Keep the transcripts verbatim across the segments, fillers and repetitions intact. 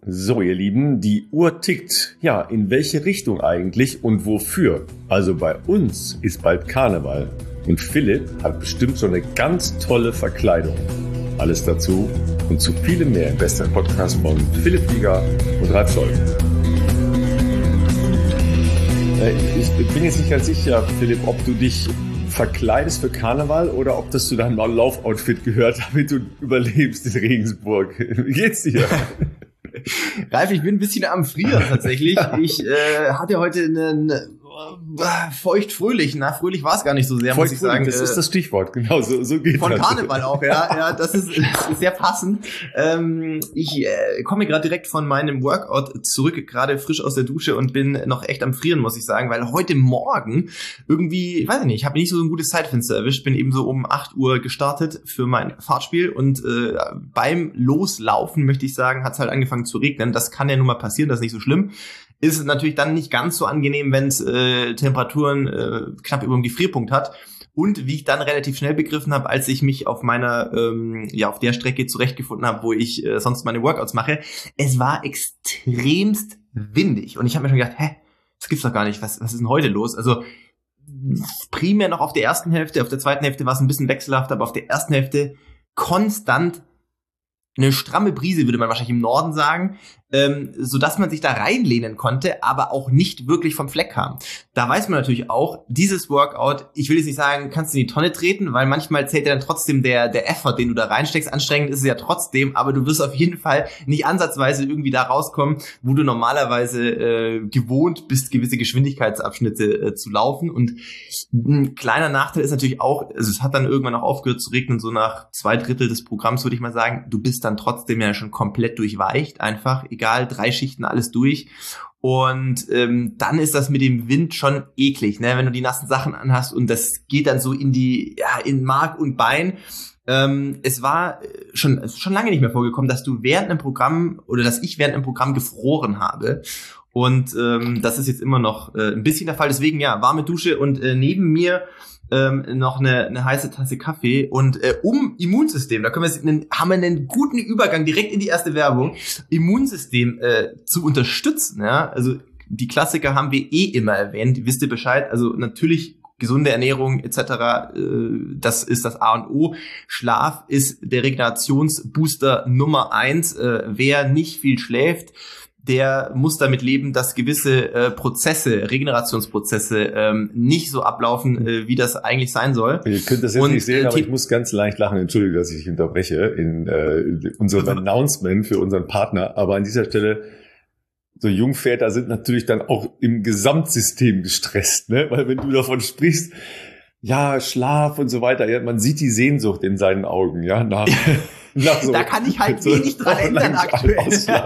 So, ihr Lieben, die Uhr tickt. Ja, in welche Richtung eigentlich und wofür? Also bei uns ist bald Karneval und Philipp hat bestimmt schon eine ganz tolle Verkleidung. Alles dazu und zu vielem mehr im besten Podcast von Philipp Flieger und Ralf Scholz. Ich bin jetzt nicht ganz sicher, Philipp, ob du dich verkleidest für Karneval oder ob das zu deinem Laufoutfit gehört, damit du überlebst in Regensburg. Wie geht's dir? Ralf, ich bin ein bisschen am Frieren tatsächlich. Ich äh, hatte heute einen äh, feucht-fröhlich. Na, fröhlich war es gar nicht so sehr, muss ich sagen. Das ist das Stichwort, genau, so, so geht Von das. Karneval auch, ja. Ja, das ist, ist sehr passend. Ähm, ich äh, komme gerade direkt von meinem Workout zurück, gerade frisch aus der Dusche und bin noch echt am Frieren, muss ich sagen, weil heute Morgen irgendwie, weiß ich nicht, ich habe nicht so ein gutes Zeitfenster erwischt, bin eben so um acht Uhr gestartet für mein Fahrtspiel und äh, beim Loslaufen, möchte ich sagen, hat es halt angefangen zu regnen. Das kann ja nun mal passieren, das ist nicht so schlimm. Ist es natürlich dann nicht ganz so angenehm, wenn es äh, Temperaturen äh, knapp über dem Gefrierpunkt hat. Und wie ich dann relativ schnell begriffen habe, als ich mich auf meiner, ähm, ja, auf der Strecke zurechtgefunden habe, wo ich äh, sonst meine Workouts mache, es war extremst windig. Und ich habe mir schon gedacht, hä, das gibt's doch gar nicht, was, was ist denn heute los? Also primär noch auf der ersten Hälfte, auf der zweiten Hälfte war es ein bisschen wechselhaft, aber auf der ersten Hälfte konstant eine stramme Brise, würde man wahrscheinlich im Norden sagen, ähm, so dass man sich da reinlehnen konnte, aber auch nicht wirklich vom Fleck kam. Da weiß man natürlich auch, dieses Workout, ich will jetzt nicht sagen, kannst du in die Tonne treten, weil manchmal zählt ja dann trotzdem der der Effort, den du da reinsteckst. Anstrengend ist es ja trotzdem, aber du wirst auf jeden Fall nicht ansatzweise irgendwie da rauskommen, wo du normalerweise äh, gewohnt bist, gewisse Geschwindigkeitsabschnitte äh, zu laufen. Und ein kleiner Nachteil ist natürlich auch, also es hat dann irgendwann auch aufgehört zu regnen, so nach zwei Drittel des Programms, würde ich mal sagen, du bist dann trotzdem ja schon komplett durchweicht, einfach, egal, drei Schichten, alles durch. Und ähm, dann ist das mit dem Wind schon eklig, ne? Wenn du die nassen Sachen anhast und das geht dann so in die, ja, in Mark und Bein. Ähm, es war schon schon lange nicht mehr vorgekommen, dass du während einem Programm oder dass ich während einem Programm gefroren habe. Und ähm, das ist jetzt immer noch äh, ein bisschen der Fall. Deswegen, ja, warme Dusche und äh, neben mir ähm, noch eine, eine heiße Tasse Kaffee. Und äh, um Immunsystem, da können wir einen, haben wir einen guten Übergang direkt in die erste Werbung, Immunsystem äh, zu unterstützen. Ja, also die Klassiker haben wir eh immer erwähnt, wisst ihr Bescheid. Also natürlich gesunde Ernährung et cetera, äh, das ist das A und O. Schlaf ist der Regenerationsbooster Nummer eins. Äh, wer nicht viel schläft, der muss damit leben, dass gewisse äh, Prozesse, Regenerationsprozesse ähm, nicht so ablaufen, äh, wie das eigentlich sein soll. Ihr könnt das jetzt und, nicht sehen, äh, aber ich muss ganz leicht lachen. Entschuldige, dass ich dich unterbreche in äh, unserem also, Announcement für unseren Partner. Aber an dieser Stelle, so Jungväter sind natürlich dann auch im Gesamtsystem gestresst, ne? Weil wenn du davon sprichst, ja, Schlaf und so weiter, ja, man sieht die Sehnsucht in seinen Augen, ja, nach... So, da kann ich halt wenig dran ändern aktuell.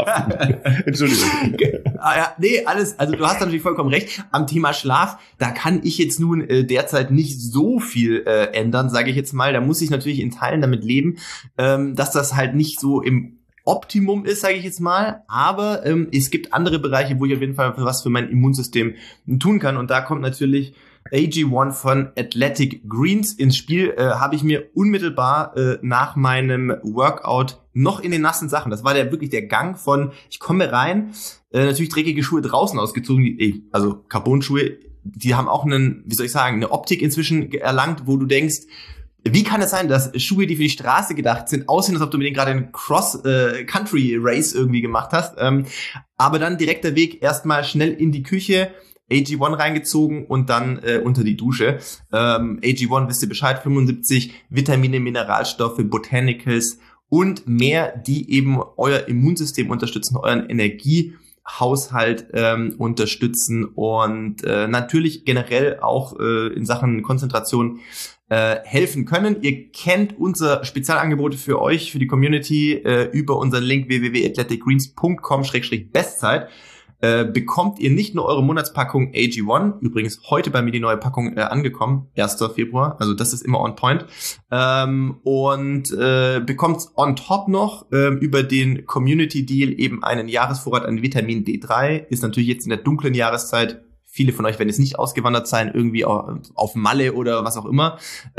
Entschuldigung. Ah, ja, nee, alles, also du hast natürlich vollkommen recht. Am Thema Schlaf, da kann ich jetzt nun äh, derzeit nicht so viel äh, ändern, sage ich jetzt mal. Da muss ich natürlich in Teilen damit leben, ähm, dass das halt nicht so im Optimum ist, sage ich jetzt mal. Aber ähm, es gibt andere Bereiche, wo ich auf jeden Fall was für mein Immunsystem tun kann. Und da kommt natürlich A G eins von Athletic Greens ins Spiel. Äh, habe ich mir unmittelbar äh, nach meinem Workout noch in den nassen Sachen, das war der wirklich der Gang von, ich komme rein, äh, natürlich dreckige Schuhe draußen ausgezogen, die, also Carbon-Schuhe, die haben auch einen, wie soll ich sagen, eine Optik inzwischen erlangt, wo du denkst, wie kann es sein, dass Schuhe, die für die Straße gedacht sind, aussehen, als ob du mit denen gerade einen Cross-Country-Race äh, irgendwie gemacht hast, ähm, aber dann direkter Weg erstmal schnell in die Küche, A G eins reingezogen und dann äh, unter die Dusche. Ähm, A G eins, wisst ihr Bescheid, fünfundsiebzig Vitamine, Mineralstoffe, Botanicals und mehr, die eben euer Immunsystem unterstützen, euren Energiehaushalt ähm, unterstützen und äh, natürlich generell auch äh, in Sachen Konzentration äh, helfen können. Ihr kennt unser Spezialangebote für euch, für die Community äh, über unseren Link w w w punkt athletic greens punkt com slash bestzeit. Äh, bekommt ihr nicht nur eure Monatspackung A G eins, übrigens heute bei mir die neue Packung äh, angekommen, erster Februar, also das ist immer on point, ähm, und äh, bekommt on top noch äh, über den Community Deal eben einen Jahresvorrat an Vitamin D drei, ist natürlich jetzt in der dunklen Jahreszeit, viele von euch werden jetzt nicht ausgewandert sein, irgendwie auf Malle oder was auch immer,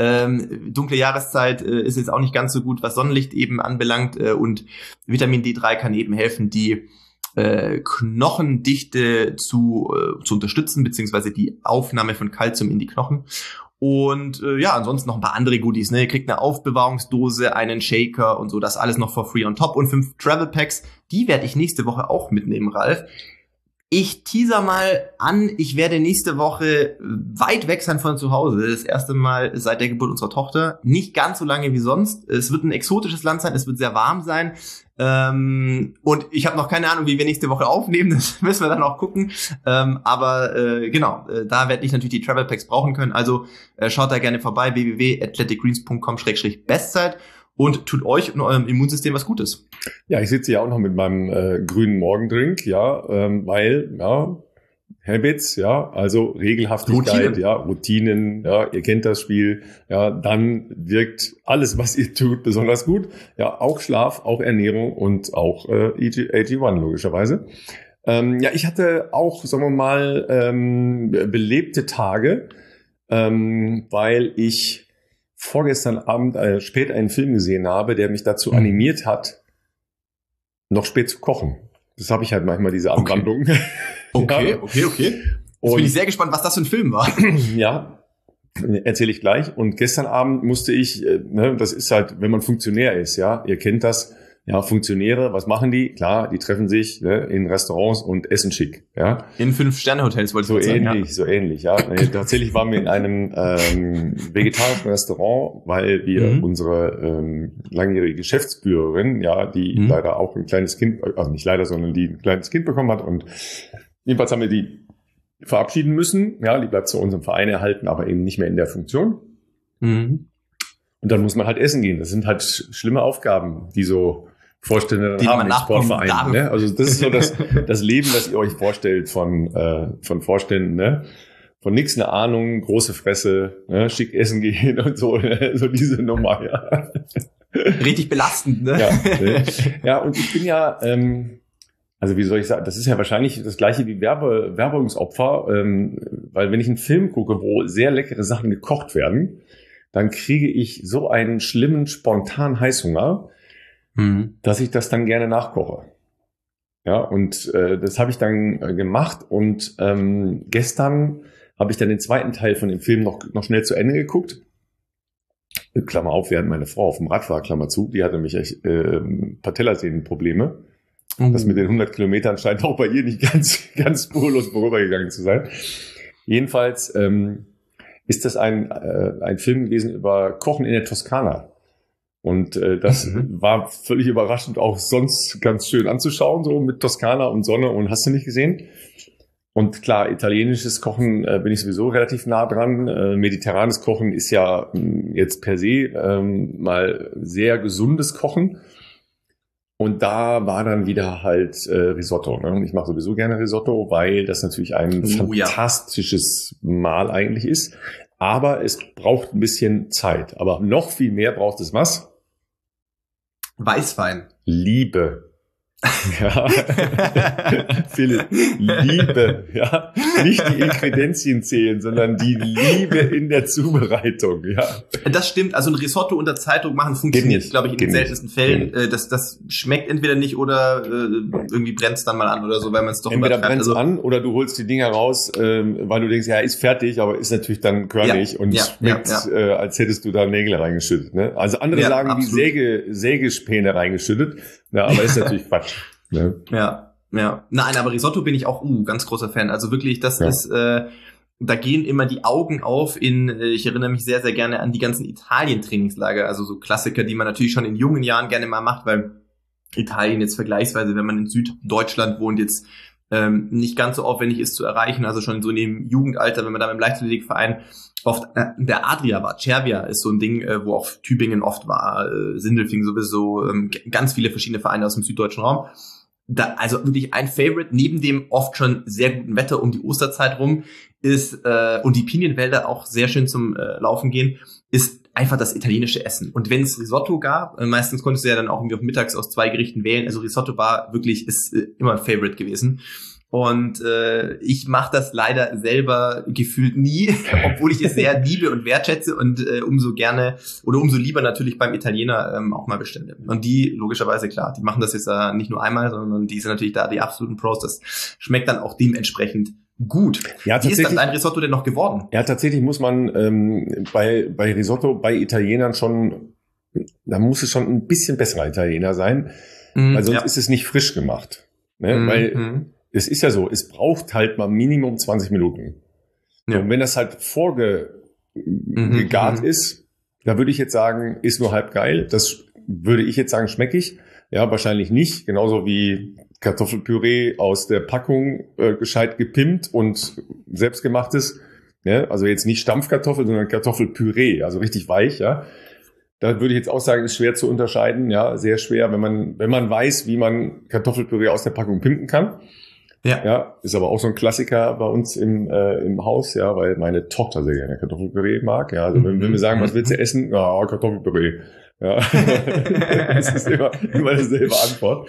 ähm, dunkle Jahreszeit äh, ist jetzt auch nicht ganz so gut, was Sonnenlicht eben anbelangt, äh, und Vitamin D drei kann eben helfen, die äh, Knochendichte zu, äh, zu unterstützen, beziehungsweise die Aufnahme von Kalzium in die Knochen. Und äh, ja, ansonsten noch ein paar andere Goodies. Ne? Ihr kriegt eine Aufbewahrungsdose, einen Shaker und so, das alles noch for free on top. Und fünf Travel Packs, die werde ich nächste Woche auch mitnehmen, Ralf. Ich teaser mal an, ich werde nächste Woche weit weg sein von zu Hause. Das erste Mal seit der Geburt unserer Tochter. Nicht ganz so lange wie sonst. Es wird ein exotisches Land sein, es wird sehr warm sein. Ähm, und ich habe noch keine Ahnung, wie wir nächste Woche aufnehmen. Das müssen wir dann auch gucken. Ähm, aber äh, genau, äh, da werde ich natürlich die Travel Packs brauchen können. Also äh, schaut da gerne vorbei, w w w punkt athletic greens punkt com slash bestzeit. Und tut euch und eurem Immunsystem was Gutes. Ja, ich sitze ja auch noch mit meinem äh, grünen Morgendrink, ja, ähm, weil, ja, Habits, ja, also Regelhaftigkeit, Routinen. ja, Routinen, ja, ihr kennt das Spiel, ja, dann wirkt alles, was ihr tut, besonders gut. Ja, auch Schlaf, auch Ernährung und auch äh, A G eins logischerweise. Ähm, ja, ich hatte auch, sagen wir mal, ähm, belebte Tage, ähm, weil ich vorgestern Abend äh, spät einen Film gesehen habe, der mich dazu animiert hat, noch spät zu kochen. Das habe ich halt manchmal, diese Anwandlung. Okay, ja. okay, okay. Jetzt und bin ich sehr gespannt, was das für ein Film war. Ja, erzähle ich gleich. Und gestern Abend musste ich, äh, ne, das ist halt, wenn man Funktionär ist, ja, ihr kennt das, ja, Funktionäre, was machen die? Klar, die treffen sich ne, in Restaurants und essen schick, ja. In Fünf-Sterne-Hotels wollte ich so sagen. ähnlich, ja. So ähnlich, ja. Tatsächlich waren wir in einem ähm, vegetarischen Restaurant, weil wir mhm. unsere ähm, langjährige Geschäftsführerin, ja, die mhm. leider auch ein kleines Kind, also nicht leider, sondern die ein kleines Kind bekommen hat und jedenfalls haben wir die verabschieden müssen, ja, die bleibt zu unserem Verein erhalten, aber eben nicht mehr in der Funktion. Mhm. Und dann muss man halt essen gehen. Das sind halt schlimme Aufgaben, die so Vorstände die haben in Sportvereinen. Ne? Also das ist so das, das Leben, das ihr euch vorstellt von, äh, von Vorständen. Ne? Von nix eine Ahnung, große Fresse, ne? Schick essen gehen und so. Ne? So diese Nummer, ja. Richtig belastend, ne? Ja, ne? Ja, und ich bin ja, ähm, also wie soll ich sagen, das ist ja wahrscheinlich das gleiche wie Werbe, Werbungsopfer, ähm, weil wenn ich einen Film gucke, wo sehr leckere Sachen gekocht werden, dann kriege ich so einen schlimmen, spontanen Heißhunger, mhm. dass ich das dann gerne nachkoche. Ja, und äh, das habe ich dann äh, gemacht und ähm, gestern habe ich dann den zweiten Teil von dem Film noch, noch schnell zu Ende geguckt. Klammer auf, während meine Frau auf dem Rad war, Klammer zu, die hatte mich echt äh, Patellasehnenprobleme. Mhm. Das mit den hundert Kilometern scheint auch bei ihr nicht ganz, ganz spurlos vorübergegangen zu sein. Jedenfalls ähm, ist das ein, äh, ein Film gewesen über Kochen in der Toskana. Und äh, das mhm. war völlig überraschend, auch sonst ganz schön anzuschauen, so mit Toskana und Sonne und hast du nicht gesehen. Und klar, italienisches Kochen äh, bin ich sowieso relativ nah dran. Äh, mediterranes Kochen ist ja mh, jetzt per se ähm, mal sehr gesundes Kochen. Und da war dann wieder halt äh, Risotto. Ne? Und ich mache sowieso gerne Risotto, weil das natürlich ein oh, fantastisches ja. Mahl eigentlich ist. Aber es braucht ein bisschen Zeit. Aber noch viel mehr braucht es was? Weißwein. Liebe. Ja. Philipp, Liebe, ja. Nicht die Ingredienzien zählen, sondern die Liebe in der Zubereitung, ja. Das stimmt. Also ein Risotto unter Zeitdruck machen funktioniert, glaube ich, in Geht den seltensten nicht. Fällen. Äh, das, das schmeckt entweder nicht oder äh, irgendwie brennt es dann mal an oder so, weil man es doch Entweder brennt es also, an oder du holst die Dinger raus, ähm, weil du denkst, ja, ist fertig, aber ist natürlich dann körnig ja, und ja, schmeckt, ja, ja. Äh, als hättest du da Nägel reingeschüttet. Ne? Also andere ja, sagen, absolut. wie Säge, Sägespäne reingeschüttet. Ja, aber ist natürlich Quatsch. Ne? Ja, ja. Nein, aber Risotto bin ich auch uh, ganz großer Fan. Also wirklich, das ja. ist, äh, da gehen immer die Augen auf in, äh, ich erinnere mich sehr, sehr gerne an die ganzen Italien-Trainingslager, also so Klassiker, die man natürlich schon in jungen Jahren gerne mal macht, weil Italien jetzt vergleichsweise, wenn man in Süddeutschland wohnt, jetzt ähm, nicht ganz so aufwendig ist zu erreichen, also schon so in dem Jugendalter, wenn man da im Leichtathletikverein oft, äh, der Adria war, Cervia ist so ein Ding, äh, wo auch Tübingen oft war, äh, Sindelfingen sowieso, ähm, g- ganz viele verschiedene Vereine aus dem süddeutschen Raum. Da, also wirklich ein Favorite, neben dem oft schon sehr guten Wetter um die Osterzeit rum, ist, äh, und die Pinienwälder auch sehr schön zum äh, Laufen gehen, ist einfach das italienische Essen. Und wenn es Risotto gab, äh, meistens konntest du ja dann auch irgendwie auf mittags aus zwei Gerichten wählen, also Risotto war wirklich, ist äh, immer ein Favorite gewesen. Und äh, ich mache das leider selber gefühlt nie, obwohl ich es sehr liebe und wertschätze und äh, umso gerne oder umso lieber natürlich beim Italiener ähm, auch mal bestelle. Und die, logischerweise klar, die machen das jetzt äh, nicht nur einmal, sondern die sind natürlich da die absoluten Pros. Das schmeckt dann auch dementsprechend gut. Ja, wie ist dann dein Risotto denn noch geworden? Ja, tatsächlich muss man ähm, bei, bei Risotto, bei Italienern schon, da muss es schon ein bisschen besserer Italiener sein, mm, weil sonst ja. ist es nicht frisch gemacht. Ne? Mm, weil mm. es ist ja so, es braucht halt mal Minimum zwanzig Minuten. Ja. Und wenn das halt vorgegart mm, ist, da würde ich jetzt sagen, ist nur halb geil. Das würde ich jetzt sagen, schmeckig. Ja, wahrscheinlich nicht. Genauso wie Kartoffelpüree aus der Packung äh, gescheit gepimpt und selbstgemachtes. Ja, also jetzt nicht Stampfkartoffel, sondern Kartoffelpüree, also richtig weich. Ja, da würde ich jetzt auch sagen, ist schwer zu unterscheiden. Ja, sehr schwer, wenn man wenn man weiß, wie man Kartoffelpüree aus der Packung pimpen kann. Ja, ja, ist aber auch so ein Klassiker bei uns im äh, im Haus, ja, weil meine Tochter sehr gerne Kartoffelpüree mag. Ja, also wenn, wenn wir sagen, was willst du essen? Ja, Kartoffelpüree. Ja, das ist immer immer dieselbe Antwort.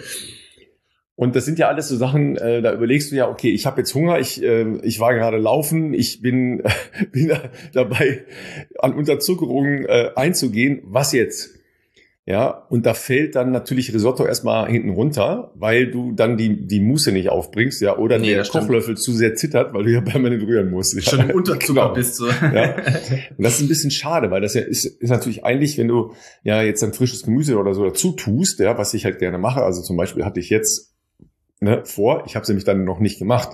Und das sind ja alles so Sachen, äh, da überlegst du ja, okay, ich habe jetzt Hunger, ich äh, ich war gerade laufen, ich bin äh, bin da dabei, an Unterzuckerung äh, einzugehen. Was jetzt? Ja, und da fällt dann natürlich Risotto erstmal hinten runter, weil du dann die die Muße nicht aufbringst, ja, oder nee, der Kochlöffel zu sehr zittert, weil du ja permanent rühren musst. Ja. Schon im Unterzucker genau. bist du. Ja. Und das ist ein bisschen schade, weil das ja ist, ist natürlich eigentlich, wenn du ja jetzt ein frisches Gemüse oder so dazu tust, ja, was ich halt gerne mache, also zum Beispiel hatte ich jetzt ne, vor, ich habe es nämlich dann noch nicht gemacht,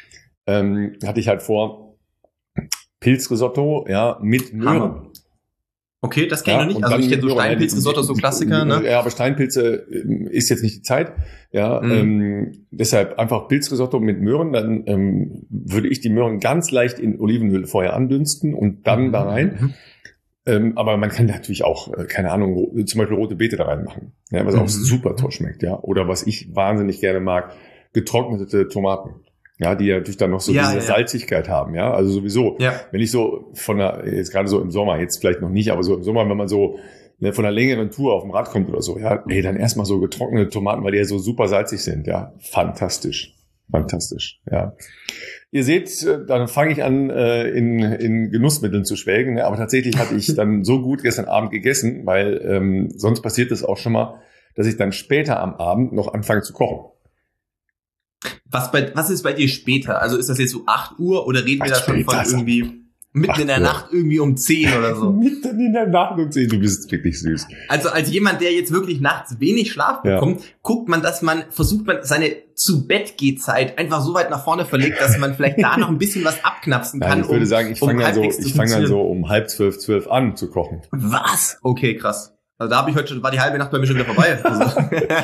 ähm, hatte ich halt vor Pilzrisotto, ja, mit Möhren. Okay, das kenne ich ja, noch nicht. Also ich kenne so Steinpilzrisotto, so Klassiker, ne? Ja, aber Steinpilze ist jetzt nicht die Zeit. Ja, mhm. ähm, deshalb einfach Pilzrisotto mit Möhren. Dann ähm, würde ich die Möhren ganz leicht in Olivenöl vorher andünsten und dann mhm. da rein. Mhm. Ähm, aber man kann natürlich auch, äh, keine Ahnung, zum Beispiel rote Beete da reinmachen. Ja, was mhm. auch super toll schmeckt, ja. Oder was ich wahnsinnig gerne mag, getrocknete Tomaten. Ja, die ja natürlich dann noch so ja, diese ja. Salzigkeit haben, ja. Also sowieso, ja. wenn ich so von der, jetzt gerade so im Sommer, jetzt vielleicht noch nicht, aber so im Sommer, wenn man so ne, von einer längeren Tour auf dem Rad kommt oder so, ja, ey, dann erstmal so getrocknete Tomaten, weil die ja so super salzig sind, ja. Fantastisch. Fantastisch, ja. Ihr seht, dann fange ich an, in, in Genussmitteln zu schwelgen, aber tatsächlich hatte ich dann so gut gestern Abend gegessen, weil ähm, sonst passiert es auch schon mal, dass ich dann später am Abend noch anfange zu kochen. Was bei, was ist bei dir später? Also ist das jetzt so acht Uhr oder reden wir da schon von irgendwie mitten in der Nacht irgendwie um zehn oder so? Mitten in der Nacht um zehn, du bist wirklich süß. Also als jemand, der jetzt wirklich nachts wenig Schlaf bekommt, ja. guckt man, dass man, versucht man seine Zu-Bett-Geh-Zeit einfach so weit nach vorne verlegt, dass man vielleicht da noch ein bisschen was abknapsen kann. Nein, ich würde um, sagen, ich fange um dann, so, ich fang dann so um halb zwölf, zwölf an zu kochen. Was? Okay, krass. Also da habe ich heute schon, war die halbe Nacht bei mir schon wieder vorbei. Also.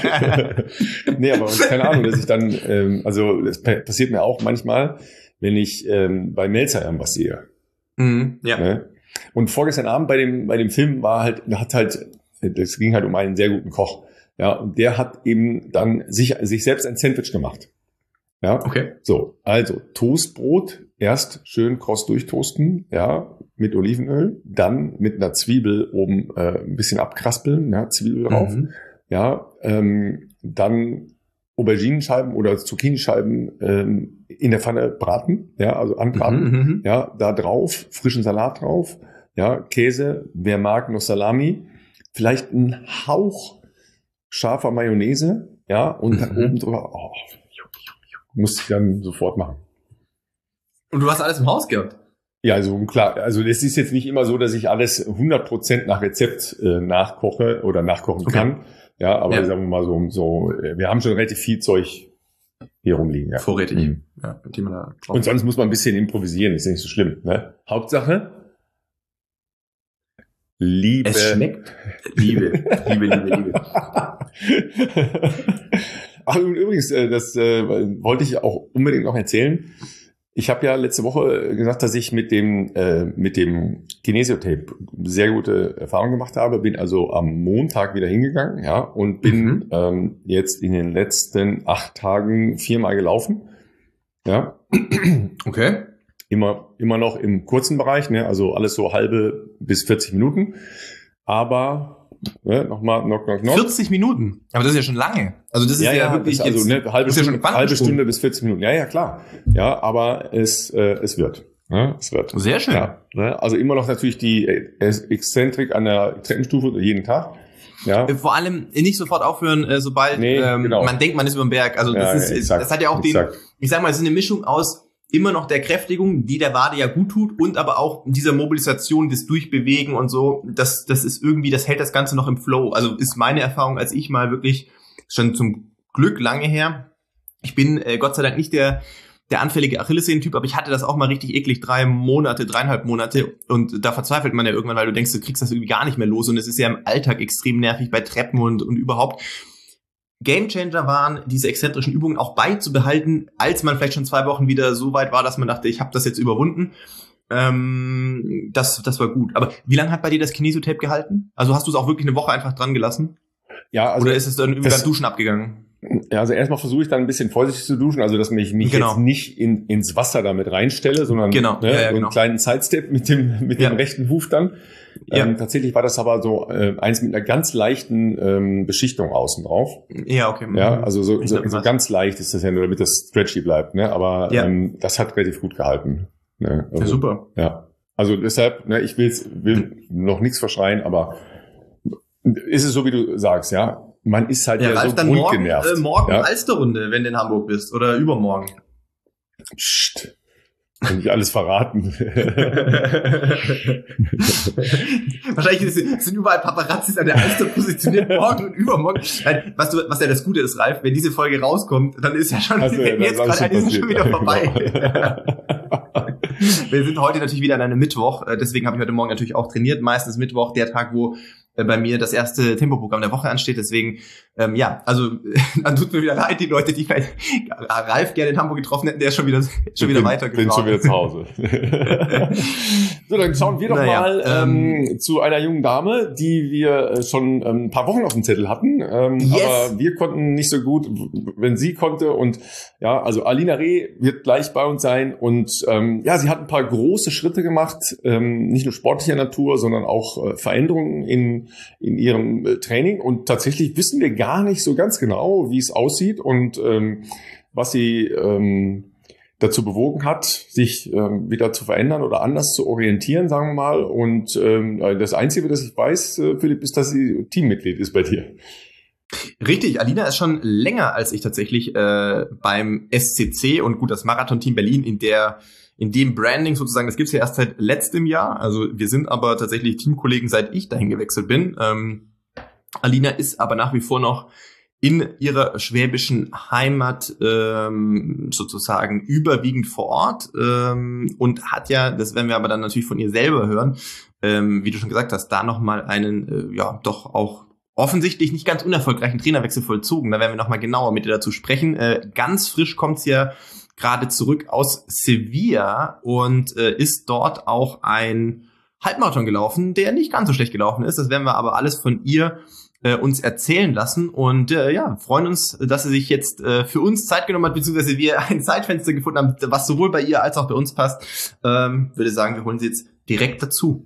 Nee, aber keine Ahnung, dass ich dann, ähm, also das passiert mir auch manchmal, wenn ich ähm, bei Melzer irgendwas sehe. Mhm, ja. Ne? Und vorgestern Abend bei dem bei dem Film war halt, hat halt, das ging halt um einen sehr guten Koch, ja, und der hat eben dann sich sich selbst ein Sandwich gemacht. Ja, okay. So, also Toastbrot erst schön kross durchtoasten, ja, mit Olivenöl, dann mit einer Zwiebel oben äh, ein bisschen abkraspeln, ja, Zwiebel drauf, mhm. ja, ähm, dann Auberginenscheiben oder Zucchinischeiben ähm, in der Pfanne braten, ja, also anbraten, mhm, ja, da drauf, frischen Salat drauf, ja, Käse, wer mag, noch Salami, vielleicht ein Hauch scharfer Mayonnaise, ja, und dann mhm. oben drüber, oh, muss ich dann sofort machen. Und du hast alles im Haus gehabt? Ja, also klar, also es ist jetzt nicht immer so, dass ich alles hundert Prozent nach Rezept äh, nachkoche oder nachkochen okay. kann. Ja, aber ja. sagen wir mal so, so, wir haben schon relativ viel Zeug hier rumliegen. Ja. Vorrätig. Mhm. Ja, die man da Und sonst muss man ein bisschen improvisieren, ist nicht so schlimm. Ne? Hauptsache, Liebe. Es schmeckt. Liebe, Liebe, Liebe, Liebe. Ach, und übrigens, das äh, wollte ich auch unbedingt noch erzählen. Ich habe ja letzte Woche gesagt, dass ich mit dem äh, mit dem Kinesiotape sehr gute Erfahrungen gemacht habe. Bin also am Montag wieder hingegangen, ja, und bin mhm. ähm, jetzt in den letzten acht Tagen viermal gelaufen, ja. Okay. Immer immer noch im kurzen Bereich, ne, also alles so halbe bis vierzig Minuten. aber ne, nochmal knock, knock, knock. vierzig Minuten. Aber das ist ja schon lange. Also das ist ja, ja, ja wirklich das, also jetzt, ne, halbe, das ist Stunde, ja schon halbe Stunde bis vierzig Minuten. Ja, ja, klar. Ja, aber es, äh, es wird. Ja, es wird. Sehr schön. Ja, ne, also immer noch natürlich die Exzentrik an der Treppenstufe jeden Tag. Ja. Vor allem nicht sofort aufhören, äh, sobald nee, ähm, genau. man denkt, man ist über den Berg. Also das ja, ist, exakt, das hat ja auch exakt. den, ich sag mal, es ist eine Mischung aus immer noch der Kräftigung, die der Wade ja gut tut, und aber auch dieser Mobilisation, das Durchbewegen und so. Das, das ist irgendwie, das hält das Ganze noch im Flow. Also ist meine Erfahrung, als ich mal wirklich schon zum Glück lange her. Ich bin äh, Gott sei Dank nicht der der anfällige Achillessehnentyp, aber ich hatte das auch mal richtig eklig, drei Monate, dreieinhalb Monate, und da verzweifelt man ja irgendwann, weil du denkst, du kriegst das irgendwie gar nicht mehr los, und es ist ja im Alltag extrem nervig bei Treppen und, und überhaupt. Gamechanger waren, diese exzentrischen Übungen auch beizubehalten, als man vielleicht schon zwei Wochen wieder so weit war, dass man dachte, ich habe das jetzt überwunden. Ähm, das, das war gut. Aber wie lange hat bei dir das Kinesiotape gehalten? Also hast du es auch wirklich eine Woche einfach dran gelassen? Ja, also oder ist es dann irgendwie beim Duschen abgegangen? Ja, also erstmal versuche ich dann ein bisschen vorsichtig zu duschen, also dass ich mich genau. jetzt nicht in, ins Wasser damit reinstelle, sondern genau. ne, ja, ja, so genau. einen kleinen Sidestep mit dem mit ja. dem rechten Huf dann. Ja. Ähm, tatsächlich war das aber so äh, eins mit einer ganz leichten ähm, Beschichtung außen drauf. Ja, okay. Ja, also so, so, so ganz leicht ist das ja nur, damit das stretchy bleibt, ne? Aber ja. ähm, das hat relativ gut gehalten. Ne? Also, ja, super. Ja, also deshalb, ne, ich will's, will noch nichts verschreien, aber ist es so, wie du sagst, ja? Man ist halt ja, ja so dann grundgenervt. Morgen, äh, morgen ja? Alsterrunde, wenn du in Hamburg bist, oder übermorgen. Psst. Kann ich alles verraten. Wahrscheinlich sind überall Paparazzis an der Alster positioniert, morgen und übermorgen. Nein, was, du, was ja das Gute ist, Ralf, wenn diese Folge rauskommt, dann ist ja schon, also, ja, jetzt gerade ist schon wieder vorbei. Wir sind heute natürlich wieder an einem Mittwoch, deswegen habe ich heute Morgen natürlich auch trainiert. Meistens Mittwoch, der Tag, wo bei mir das erste Tempoprogramm der Woche ansteht, deswegen, ähm, ja, also dann tut mir wieder leid, die Leute, die vielleicht Ralf gerne in Hamburg getroffen hätten, der ist schon wieder schon wieder weitergefahren. Bin schon wieder zu Hause. So, dann schauen wir doch naja, mal ähm, ähm, zu einer jungen Dame, die wir schon ähm, ein paar Wochen auf dem Zettel hatten, ähm, yes. aber wir konnten nicht so gut, wenn sie konnte, und ja, also Alina Reh wird gleich bei uns sein, und ähm, ja, sie hat ein paar große Schritte gemacht, ähm, nicht nur sportlicher Natur, sondern auch äh, Veränderungen in in ihrem äh, Training, und tatsächlich wissen wir gar nicht so ganz genau, wie es aussieht und ähm, was sie ähm, dazu bewogen hat, sich ähm, wieder zu verändern oder anders zu orientieren, sagen wir mal. Und ähm, das Einzige, das ich weiß, äh, Philipp, ist, dass sie Teammitglied ist bei dir. Richtig, Alina ist schon länger als ich tatsächlich äh, beim S C C, und gut, das Marathon-Team Berlin in der in dem Branding sozusagen, das gibt's ja erst seit letztem Jahr. Also wir sind aber tatsächlich Teamkollegen, seit ich dahin gewechselt bin. Ähm, Alina ist aber nach wie vor noch in ihrer schwäbischen Heimat ähm, sozusagen überwiegend vor Ort ähm, und hat ja, das werden wir aber dann natürlich von ihr selber hören, ähm, wie du schon gesagt hast, da nochmal einen, äh, ja, doch auch offensichtlich nicht ganz unerfolgreichen Trainerwechsel vollzogen. Da werden wir nochmal genauer mit ihr dazu sprechen. Äh, ganz frisch kommt's ja gerade zurück aus Sevilla und äh, ist dort auch ein Halbmarathon gelaufen, der nicht ganz so schlecht gelaufen ist. Das werden wir aber alles von ihr äh, uns erzählen lassen, und äh, ja, freuen uns, dass sie sich jetzt äh, für uns Zeit genommen hat, beziehungsweise wir ein Zeitfenster gefunden haben, was sowohl bei ihr als auch bei uns passt. Ähm, würde sagen, wir holen sie jetzt direkt dazu.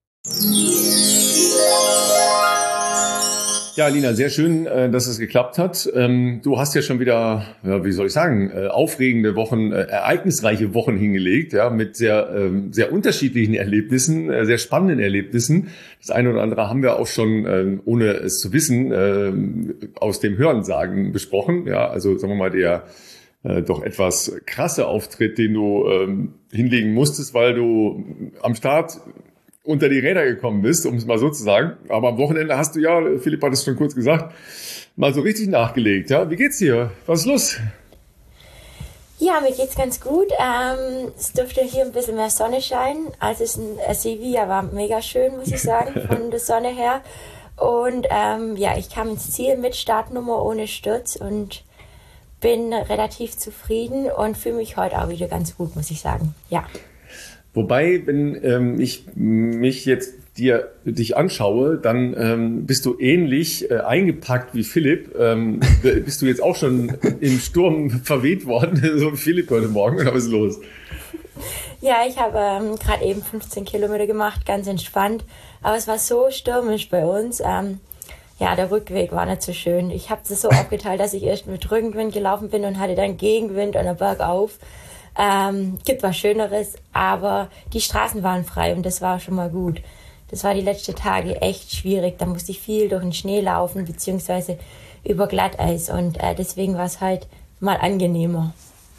Ja, Alina, sehr schön, dass es geklappt hat. Du hast ja schon wieder, ja, wie soll ich sagen, aufregende Wochen, ereignisreiche Wochen hingelegt, ja, mit sehr, sehr unterschiedlichen Erlebnissen, sehr spannenden Erlebnissen. Das eine oder andere haben wir auch schon, ohne es zu wissen, aus dem Hörensagen besprochen. Ja, also sagen wir mal, der doch etwas krasse Auftritt, den du hinlegen musstest, weil du am Start unter die Räder gekommen bist, um es mal so zu sagen. Aber am Wochenende hast du ja, Philipp hat es schon kurz gesagt, mal so richtig nachgelegt. Ja? Wie geht's dir? Was ist los? Ja, mir geht's ganz gut. Ähm, es dürfte hier ein bisschen mehr Sonne scheinen. Also es in Sevilla war mega schön, muss ich sagen, von der Sonne her. Und ähm, ja, ich kam ins Ziel mit Startnummer ohne Sturz und bin relativ zufrieden und fühle mich heute auch wieder ganz gut, muss ich sagen. Ja. Wobei, wenn ähm, ich mich jetzt dir dich anschaue, dann ähm, bist du ähnlich äh, eingepackt wie Philipp. Ähm, bist du jetzt auch schon im Sturm verweht worden, so wie Philipp heute Morgen, oder was ist los? Ja, ich habe ähm, gerade eben fünfzehn Kilometer gemacht, ganz entspannt. Aber es war so stürmisch bei uns. Ähm, ja, der Rückweg war nicht so schön. Ich habe das so aufgeteilt, dass ich erst mit Rückenwind gelaufen bin und hatte dann Gegenwind und dann bergauf. Ähm, gibt was Schöneres, aber die Straßen waren frei und das war schon mal gut. Das war die letzten Tage echt schwierig. Da musste ich viel durch den Schnee laufen, beziehungsweise über Glatteis. Und äh, deswegen war es halt mal angenehmer.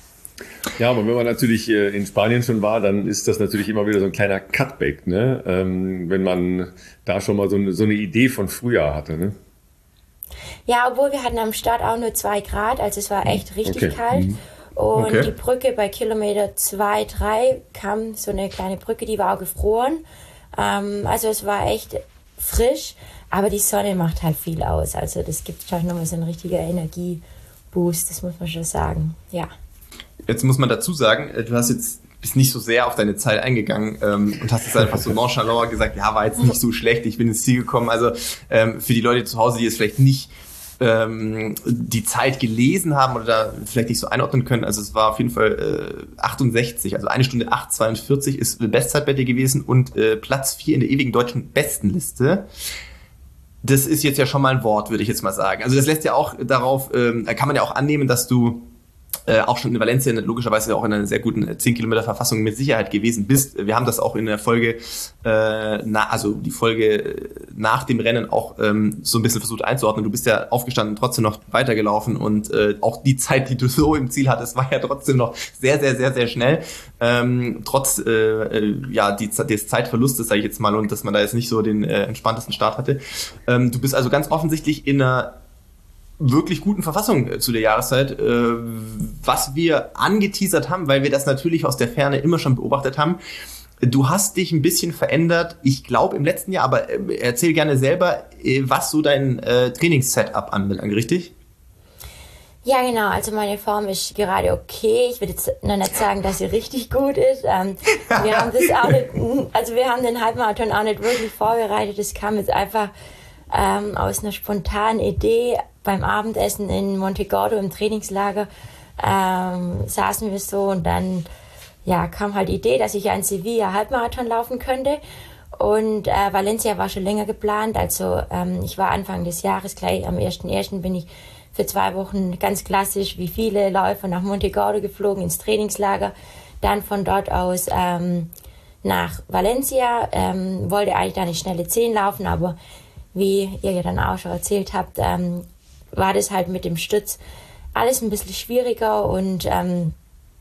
Ja, aber wenn man natürlich äh, in Spanien schon war, dann ist das natürlich immer wieder so ein kleiner Cutback, ne? Ähm, wenn man da schon mal so eine, so eine Idee von Frühjahr hatte, ne? Ja, obwohl wir hatten am Start auch nur zwei Grad, also es war echt richtig okay. kalt. Mhm. Und okay. die Brücke bei Kilometer zwei, drei kam so eine kleine Brücke, die war auch gefroren. Ähm, also es war echt frisch, aber die Sonne macht halt viel aus. Also das gibt schon nochmal so einen richtigen Energieboost, das muss man schon sagen, ja. Jetzt muss man dazu sagen, du hast jetzt bist nicht so sehr auf deine Zeit eingegangen ähm, und hast jetzt einfach so nonchalant gesagt, ja, war jetzt nicht so schlecht, ich bin ins Ziel gekommen. Also ähm, für die Leute zu Hause, die jetzt vielleicht nicht ähm, die Zeit gelesen haben oder da vielleicht nicht so einordnen können, also es war auf jeden Fall äh, achtundsechzig, also eine Stunde acht zweiundvierzig ist Bestzeit bei dir gewesen und äh, Platz vier in der ewigen deutschen Bestenliste. Das ist jetzt ja schon mal ein Wort, würde ich jetzt mal sagen. Also das lässt ja auch darauf, ähm, kann man ja auch annehmen, dass du Äh, auch schon in Valencia logischerweise auch in einer sehr guten zehn Kilometer Verfassung mit Sicherheit gewesen bist. Wir haben das auch in der Folge, äh, na, also die Folge nach dem Rennen auch ähm, so ein bisschen versucht einzuordnen. Du bist ja aufgestanden, trotzdem noch weitergelaufen und äh, auch die Zeit, die du so im Ziel hattest, war ja trotzdem noch sehr, sehr, sehr, sehr schnell. Ähm, trotz äh, ja die, des Zeitverlustes, sage ich jetzt mal, und dass man da jetzt nicht so den äh, entspanntesten Start hatte. Ähm, du bist also ganz offensichtlich in einer wirklich guten Verfassung zu der Jahreszeit, was wir angeteasert haben, weil wir das natürlich aus der Ferne immer schon beobachtet haben. Du hast dich ein bisschen verändert, ich glaube im letzten Jahr, aber erzähl gerne selber, was so dein Trainingssetup anbelangt, richtig? Ja, genau. Also meine Form ist gerade okay. Ich würde jetzt noch nicht sagen, dass sie richtig gut ist. Ähm, wir haben das auch nicht, also wir haben den Halbmarathon auch nicht wirklich vorbereitet. Das kam jetzt einfach ähm, aus einer spontanen Idee. Beim Abendessen in Montegordo im Trainingslager ähm, saßen wir so und dann ja, kam halt die Idee, dass ich ja in Sevilla Halbmarathon laufen könnte. Und äh, Valencia war schon länger geplant. Also ähm, ich war Anfang des Jahres, gleich am ersten ersten bin ich für zwei Wochen ganz klassisch wie viele Läufer nach Montegordo geflogen ins Trainingslager. Dann von dort aus ähm, nach Valencia. Ähm, wollte eigentlich da eine schnelle zehn laufen, aber wie ihr ja dann auch schon erzählt habt, ähm, war das halt mit dem Stütz alles ein bisschen schwieriger und ähm,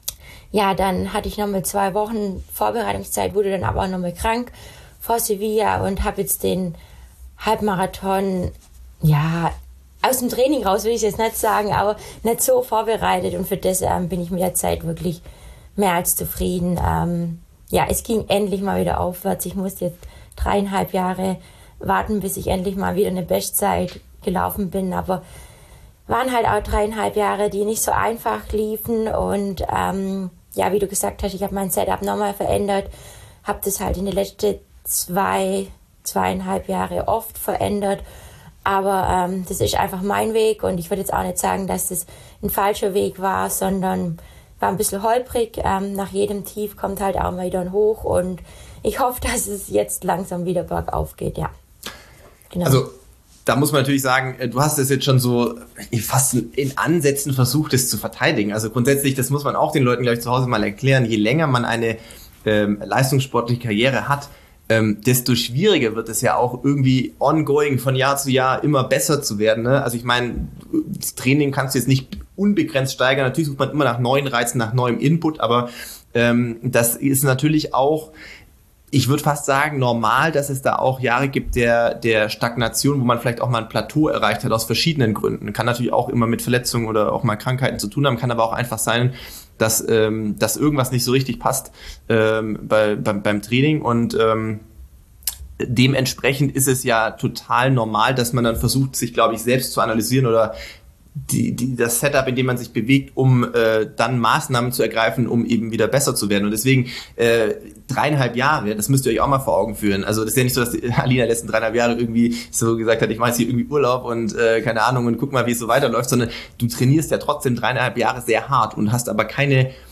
ja, dann hatte ich nochmal zwei Wochen Vorbereitungszeit, wurde dann aber auch nochmal krank vor Sevilla und habe jetzt den Halbmarathon, ja, aus dem Training raus will ich jetzt nicht sagen, aber nicht so vorbereitet und für das ähm, bin ich mit der Zeit wirklich mehr als zufrieden. Ähm, ja, es ging endlich mal wieder aufwärts. Ich musste jetzt dreieinhalb Jahre warten, bis ich endlich mal wieder eine Bestzeit gelaufen bin, aber waren halt auch dreieinhalb Jahre, die nicht so einfach liefen und ähm, ja, wie du gesagt hast, ich habe mein Setup nochmal verändert, habe das halt in den letzten zwei, zweieinhalb Jahre oft verändert, aber ähm, das ist einfach mein Weg und ich würde jetzt auch nicht sagen, dass das ein falscher Weg war, sondern war ein bisschen holprig, ähm, nach jedem Tief kommt halt auch mal wieder ein Hoch und ich hoffe, dass es jetzt langsam wieder bergauf geht, ja. Genau. Also da muss man natürlich sagen, du hast es jetzt schon so fast in Ansätzen versucht, es zu verteidigen. Also grundsätzlich, das muss man auch den Leuten gleich zu Hause mal erklären, je länger man eine ähm, leistungssportliche Karriere hat, ähm, desto schwieriger wird es ja auch irgendwie ongoing von Jahr zu Jahr immer besser zu werden. Ne? Also ich meine, das Training kannst du jetzt nicht unbegrenzt steigern. Natürlich sucht man immer nach neuen Reizen, nach neuem Input, aber ähm, das ist natürlich auch, ich würde fast sagen, normal, dass es da auch Jahre gibt der, der Stagnation, wo man vielleicht auch mal ein Plateau erreicht hat aus verschiedenen Gründen. Kann natürlich auch immer mit Verletzungen oder auch mal Krankheiten zu tun haben, kann aber auch einfach sein, dass, ähm, dass irgendwas nicht so richtig passt ähm, bei, beim, beim Training und ähm, dementsprechend ist es ja total normal, dass man dann versucht, sich, glaube ich, selbst zu analysieren oder die, die, das Setup, in dem man sich bewegt, um äh, dann Maßnahmen zu ergreifen, um eben wieder besser zu werden. Und deswegen äh, dreieinhalb Jahre, das müsst ihr euch auch mal vor Augen führen. Also das ist ja nicht so, dass Alina letzten dreieinhalb Jahre irgendwie so gesagt hat, ich mache jetzt hier irgendwie Urlaub und äh, keine Ahnung und guck mal, wie es so weiterläuft, sondern du trainierst ja trotzdem dreieinhalb Jahre sehr hart und hast aber keine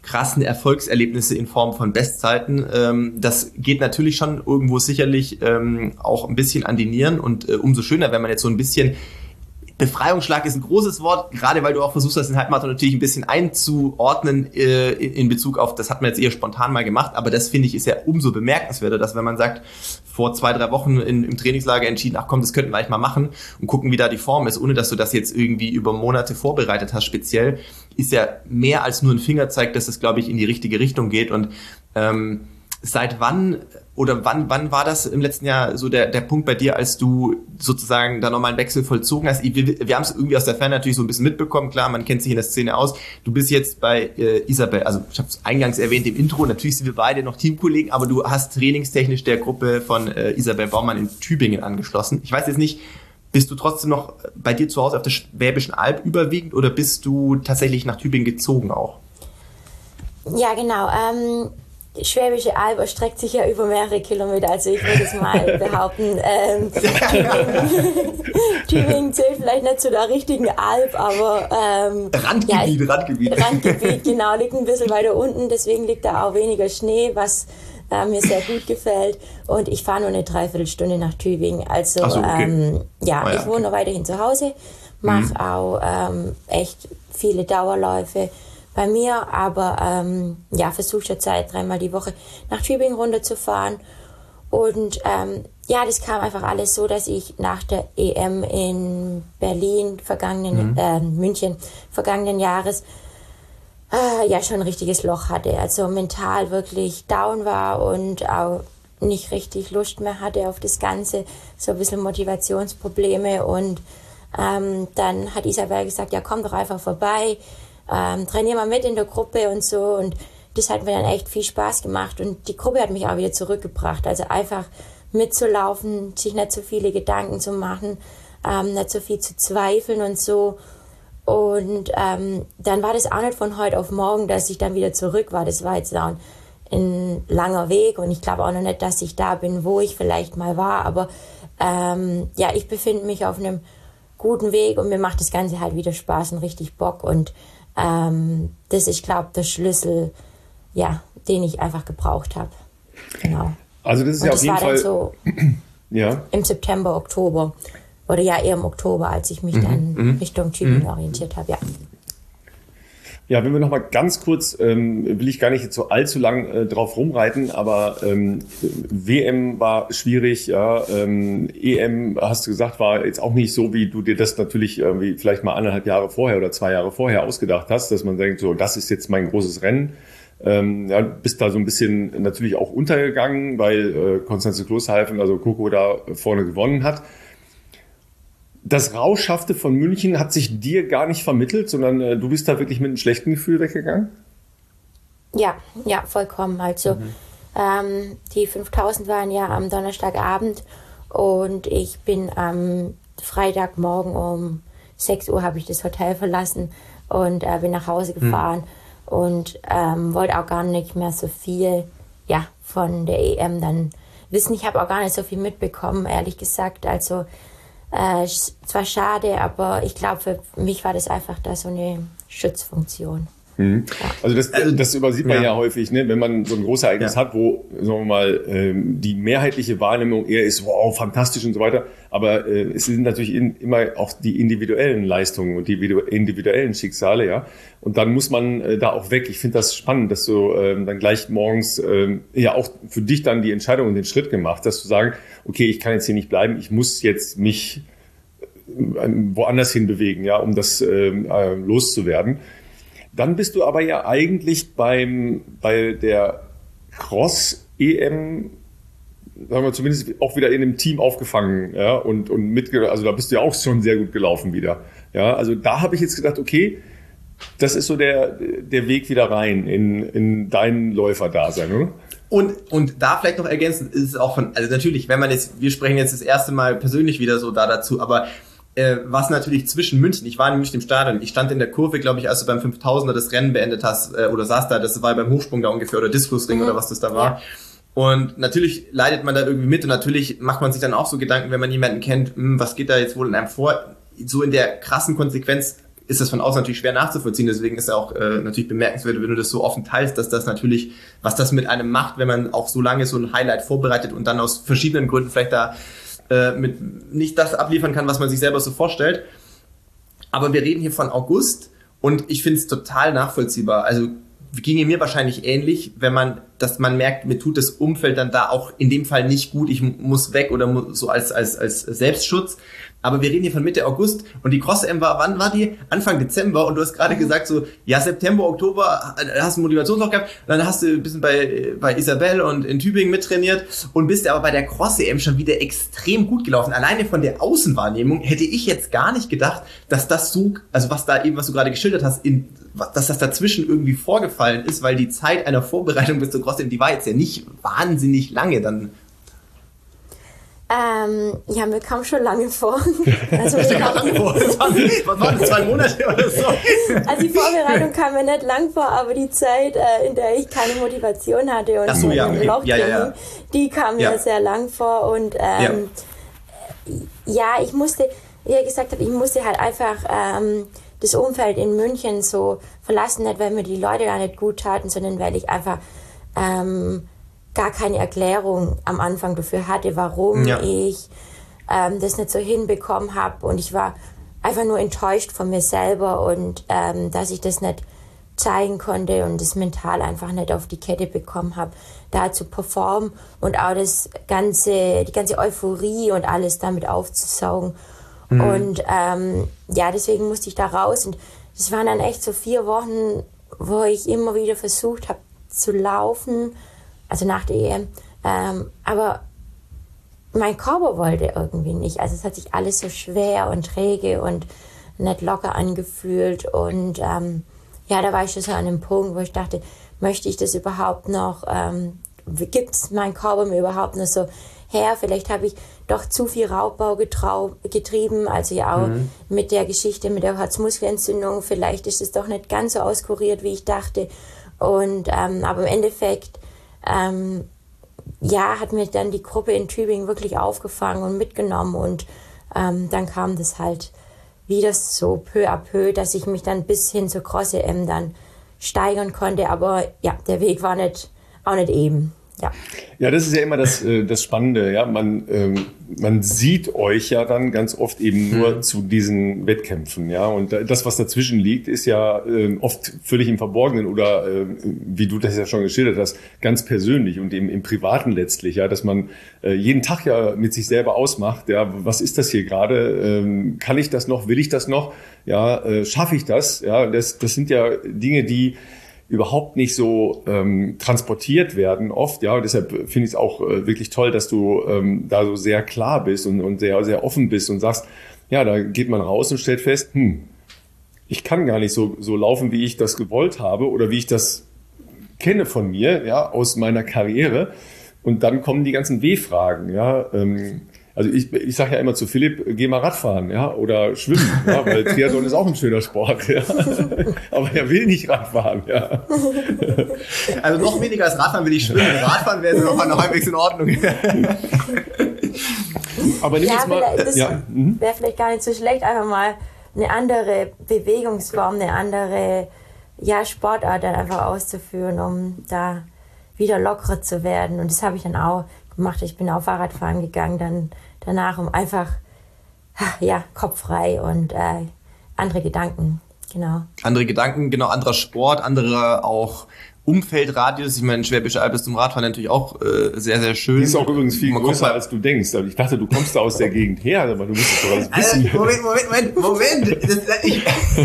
krassen Erfolgserlebnisse in Form von Bestzeiten. Ähm, das geht natürlich schon irgendwo sicherlich ähm, auch ein bisschen an die Nieren und äh, umso schöner, wenn man jetzt so ein bisschen Befreiungsschlag ist ein großes Wort, gerade weil du auch versuchst, das in Halbmarathon natürlich ein bisschen einzuordnen äh, in Bezug auf, das hat man jetzt eher spontan mal gemacht, aber das finde ich ist ja umso bemerkenswerter, dass wenn man sagt, vor zwei, drei Wochen in, im Trainingslager entschieden, ach komm, das könnten wir eigentlich mal machen und gucken, wie da die Form ist, ohne dass du das jetzt irgendwie über Monate vorbereitet hast speziell, ist ja mehr als nur ein Fingerzeig, dass es, glaube ich, in die richtige Richtung geht und ähm, seit wann oder wann wann war das im letzten Jahr so der der Punkt bei dir, als du sozusagen da nochmal einen Wechsel vollzogen hast? Wir, wir haben es irgendwie aus der Ferne natürlich so ein bisschen mitbekommen, klar, man kennt sich in der Szene aus. Du bist jetzt bei äh, Isabel, also ich habe es eingangs erwähnt im Intro, natürlich sind wir beide noch Teamkollegen, aber du hast trainingstechnisch der Gruppe von äh, Isabel Baumann in Tübingen angeschlossen. Ich weiß jetzt nicht, bist du trotzdem noch bei dir zu Hause auf der Schwäbischen Alb überwiegend oder bist du tatsächlich nach Tübingen gezogen auch? Ja, genau. Ähm Die Schwäbische Alb erstreckt sich ja über mehrere Kilometer, also ich würde es mal behaupten, ähm, Tübingen, Tübingen zählt vielleicht nicht zu der richtigen Alb, aber ähm, Randgebiet, ja, Randgebiet. Randgebiet, genau, liegt ein bisschen weiter unten, deswegen liegt da auch weniger Schnee, was äh, mir sehr gut gefällt und ich fahre nur eine Dreiviertelstunde nach Tübingen, also Ach so, okay. ähm, ja, oh, ja, ich wohne okay. weiterhin zu Hause, mache mhm. auch ähm, echt viele Dauerläufe bei mir, aber ähm, ja, versuche schon Zeit, dreimal die Woche nach Tübingen runterzufahren. Und ähm, ja, das kam einfach alles so, dass ich nach der E M in Berlin, vergangenen, mhm. äh, München, vergangenen Jahres, äh, ja, schon ein richtiges Loch hatte. Also mental wirklich down war und auch nicht richtig Lust mehr hatte auf das Ganze, so ein bisschen Motivationsprobleme. Und ähm, dann hat Isabel gesagt, ja, komm doch einfach vorbei, Ähm, trainier mal mit in der Gruppe und so und das hat mir dann echt viel Spaß gemacht und die Gruppe hat mich auch wieder zurückgebracht, also einfach mitzulaufen, sich nicht so viele Gedanken zu machen, ähm, nicht so viel zu zweifeln und so und ähm, dann war das auch nicht von heute auf morgen, dass ich dann wieder zurück war, das war jetzt auch ein, ein langer Weg und ich glaube auch noch nicht, dass ich da bin, wo ich vielleicht mal war, aber ähm, ja, ich befinde mich auf einem guten Weg und mir macht das Ganze halt wieder Spaß und richtig Bock und Ähm, das ist, glaube ich, der Schlüssel, ja, den ich einfach gebraucht habe. Genau. Also das ist und ja das auf jeden war Fall dann so ja. im September, Oktober oder ja eher im Oktober, als ich mich mhm. dann mhm. Richtung Tübingen mhm. orientiert habe, ja. Ja, wenn wir noch mal ganz kurz, ähm, will ich gar nicht jetzt so allzu lang äh, drauf rumreiten, aber ähm, W M war schwierig, ja, ähm, E M, hast du gesagt, war jetzt auch nicht so, wie du dir das natürlich irgendwie vielleicht mal anderthalb Jahre vorher oder zwei Jahre vorher ausgedacht hast, dass man denkt, so, das ist jetzt mein großes Rennen. Ähm, ja, bist da so ein bisschen natürlich auch untergegangen, weil äh, Konstanze Klosterhalfen, also Coco, da vorne gewonnen hat. Das Rauschhafte von München hat sich dir gar nicht vermittelt, sondern äh, du bist da wirklich mit einem schlechten Gefühl weggegangen? Ja, ja, vollkommen. Also mhm. ähm, die fünftausend waren ja am Donnerstagabend und ich bin am Freitagmorgen um sechs Uhr habe ich das Hotel verlassen und äh, bin nach Hause gefahren mhm. und ähm, wollte auch gar nicht mehr so viel ja, von der E M dann wissen. Ich habe auch gar nicht so viel mitbekommen, ehrlich gesagt. Also Äh, zwar schade, aber ich glaube, für mich war das einfach da so eine Schutzfunktion. Mhm. Ja. Also das, das übersieht man ja, ja häufig, ne? Wenn man so ein großes Ereignis ja. hat, wo, sagen wir mal, ähm, die mehrheitliche Wahrnehmung eher ist, wow, fantastisch und so weiter, aber äh, es sind natürlich in, immer auch die individuellen Leistungen und die individuellen Schicksale, ja, und dann muss man äh, da auch weg. Ich finde das spannend, dass du ähm, dann gleich morgens ähm, ja auch für dich dann die Entscheidung und den Schritt gemacht hast, zu sagen, okay, ich kann jetzt hier nicht bleiben, ich muss jetzt mich äh, woanders hin bewegen, ja, um das äh, äh, loszuwerden. Dann bist du aber ja eigentlich beim, bei der Cross-E M, sagen wir zumindest auch wieder in einem Team aufgefangen, ja, und, und mitge, also da bist du ja auch schon sehr gut gelaufen wieder. Ja, also da habe ich jetzt gedacht, okay, das ist so der, der Weg wieder rein in, in dein Läuferdasein, oder? Und, und da vielleicht noch ergänzend ist es auch von, also natürlich, wenn man jetzt, wir sprechen jetzt das erste Mal persönlich wieder so da dazu, aber äh, was natürlich zwischen München, ich war nämlich im Stadion, ich stand in der Kurve, glaube ich, als du beim fünftausender das Rennen beendet hast, äh, oder saß da, das war beim Hochsprung da ungefähr, oder Diskusring mhm. oder was das da war. Ja. Und natürlich leidet man da irgendwie mit und natürlich macht man sich dann auch so Gedanken, wenn man jemanden kennt, mh, was geht da jetzt wohl in einem vor? So in der krassen Konsequenz ist das von außen natürlich schwer nachzuvollziehen. Deswegen ist es auch äh, natürlich bemerkenswert, wenn du das so offen teilst, dass das natürlich, was das mit einem macht, wenn man auch so lange so ein Highlight vorbereitet und dann aus verschiedenen Gründen vielleicht da äh, mit nicht das abliefern kann, was man sich selber so vorstellt. Aber wir reden hier von August und ich finde es total nachvollziehbar. Also ginge mir wahrscheinlich ähnlich, wenn man, dass man merkt, mir tut das Umfeld dann da auch in dem Fall nicht gut, ich muss weg oder muss, so als, als, als Selbstschutz. Aber wir reden hier von Mitte August und die Cross-M war, wann war die? Anfang Dezember und du hast gerade gesagt so, ja, September, Oktober, hast du Motivationsloch gehabt, dann hast du ein bisschen bei, bei Isabel und in Tübingen mittrainiert und bist aber bei der Cross-E M schon wieder extrem gut gelaufen. Alleine von der Außenwahrnehmung hätte ich jetzt gar nicht gedacht, dass das so, also was da eben, was du gerade geschildert hast, in, dass das dazwischen irgendwie vorgefallen ist, weil die Zeit einer Vorbereitung bis zur Cross-E M, die war jetzt ja nicht wahnsinnig lange dann. Ähm, ja, mir kam schon lange vor. Also, das waren, was waren das, zwei Monate oder so? Also die Vorbereitung kam mir nicht lang vor, aber die Zeit, äh, in der ich keine Motivation hatte und so, ja, okay. Loch ja, ja, ja. die kam mir ja. sehr lang vor. Und ähm, ja. ja, ich musste, wie ich gesagt habe, ich musste halt einfach ähm, das Umfeld in München so verlassen, nicht weil mir die Leute da nicht gut taten, sondern weil ich einfach ähm, gar keine Erklärung am Anfang dafür hatte, warum ja. ich ähm, das nicht so hinbekommen habe. Und ich war einfach nur enttäuscht von mir selber und ähm, dass ich das nicht zeigen konnte und das mental einfach nicht auf die Kette bekommen habe, da zu performen und auch das ganze, die ganze Euphorie und alles damit aufzusaugen. Mhm. Und ähm, ja, deswegen musste ich da raus. Und das waren dann echt so vier Wochen, wo ich immer wieder versucht habe zu laufen, also nach der E M, ähm, aber mein Körper wollte irgendwie nicht. Also es hat sich alles so schwer und träge und nicht locker angefühlt und ähm, ja, da war ich schon so an einem Punkt, wo ich dachte, möchte ich das überhaupt noch, ähm, gibt es mein Körper mir überhaupt noch so her? Vielleicht habe ich doch zu viel Raubbau getrau- getrieben, also ja auch mhm. mit der Geschichte mit der Herzmuskelentzündung, vielleicht ist es doch nicht ganz so auskuriert, wie ich dachte. Und ähm, aber im Endeffekt Ähm, ja, hat mir dann die Gruppe in Tübingen wirklich aufgefangen und mitgenommen und ähm, dann kam das halt wieder so peu à peu, dass ich mich dann bis hin zur Cross-E M dann steigern konnte, aber ja, der Weg war nicht, auch nicht eben. Ja. Ja, das ist ja immer das, äh, das Spannende. Ja, man, ähm, man sieht euch ja dann ganz oft eben nur hm. zu diesen Wettkämpfen. Ja, und das, was dazwischen liegt, ist ja äh, oft völlig im Verborgenen oder äh, wie du das ja schon geschildert hast, ganz persönlich und im, im Privaten letztlich. Ja, dass man äh, jeden Tag ja mit sich selber ausmacht. Ja, was ist das hier gerade? Ähm, kann ich das noch? Will ich das noch? Ja, äh, schaffe ich das? Ja, das, das sind ja Dinge, die überhaupt nicht so ähm, transportiert werden oft, ja, und deshalb finde ich es auch äh, wirklich toll, dass du ähm, da so sehr klar bist und, und sehr, sehr offen bist und sagst, ja, da geht man raus und stellt fest, hm, ich kann gar nicht so, so laufen, wie ich das gewollt habe oder wie ich das kenne von mir, ja, aus meiner Karriere, und dann kommen die ganzen W-Fragen, ja, ähm, also ich, ich sage ja immer zu Philipp, geh mal Radfahren, ja, oder schwimmen, ja, weil Triathlon ist auch ein schöner Sport, ja. Aber er will nicht Radfahren, ja. Also noch weniger als Radfahren will ich schwimmen. Radfahren wäre noch mal halbwegs in Ordnung. Aber nimm ja, jetzt mal, das ja. wäre vielleicht gar nicht so schlecht, einfach mal eine andere Bewegungsform, eine andere ja, Sportart dann einfach auszuführen, um da wieder lockerer zu werden. Und das habe ich dann auch gemacht. Ich bin auch Fahrradfahren gegangen, dann danach, um einfach, ja, kopffrei und äh, andere Gedanken, genau. Andere Gedanken, genau, anderer Sport, andere auch Umfeldradius. Ich meine, Schwäbische Alb ist zum Radfahren natürlich auch äh, sehr, sehr schön. Die ist auch übrigens viel Man größer, als du denkst. Ich dachte, du kommst da aus der Gegend her, aber du musst doch alles wissen. Also, Moment, Moment, Moment, Moment. Das, ich,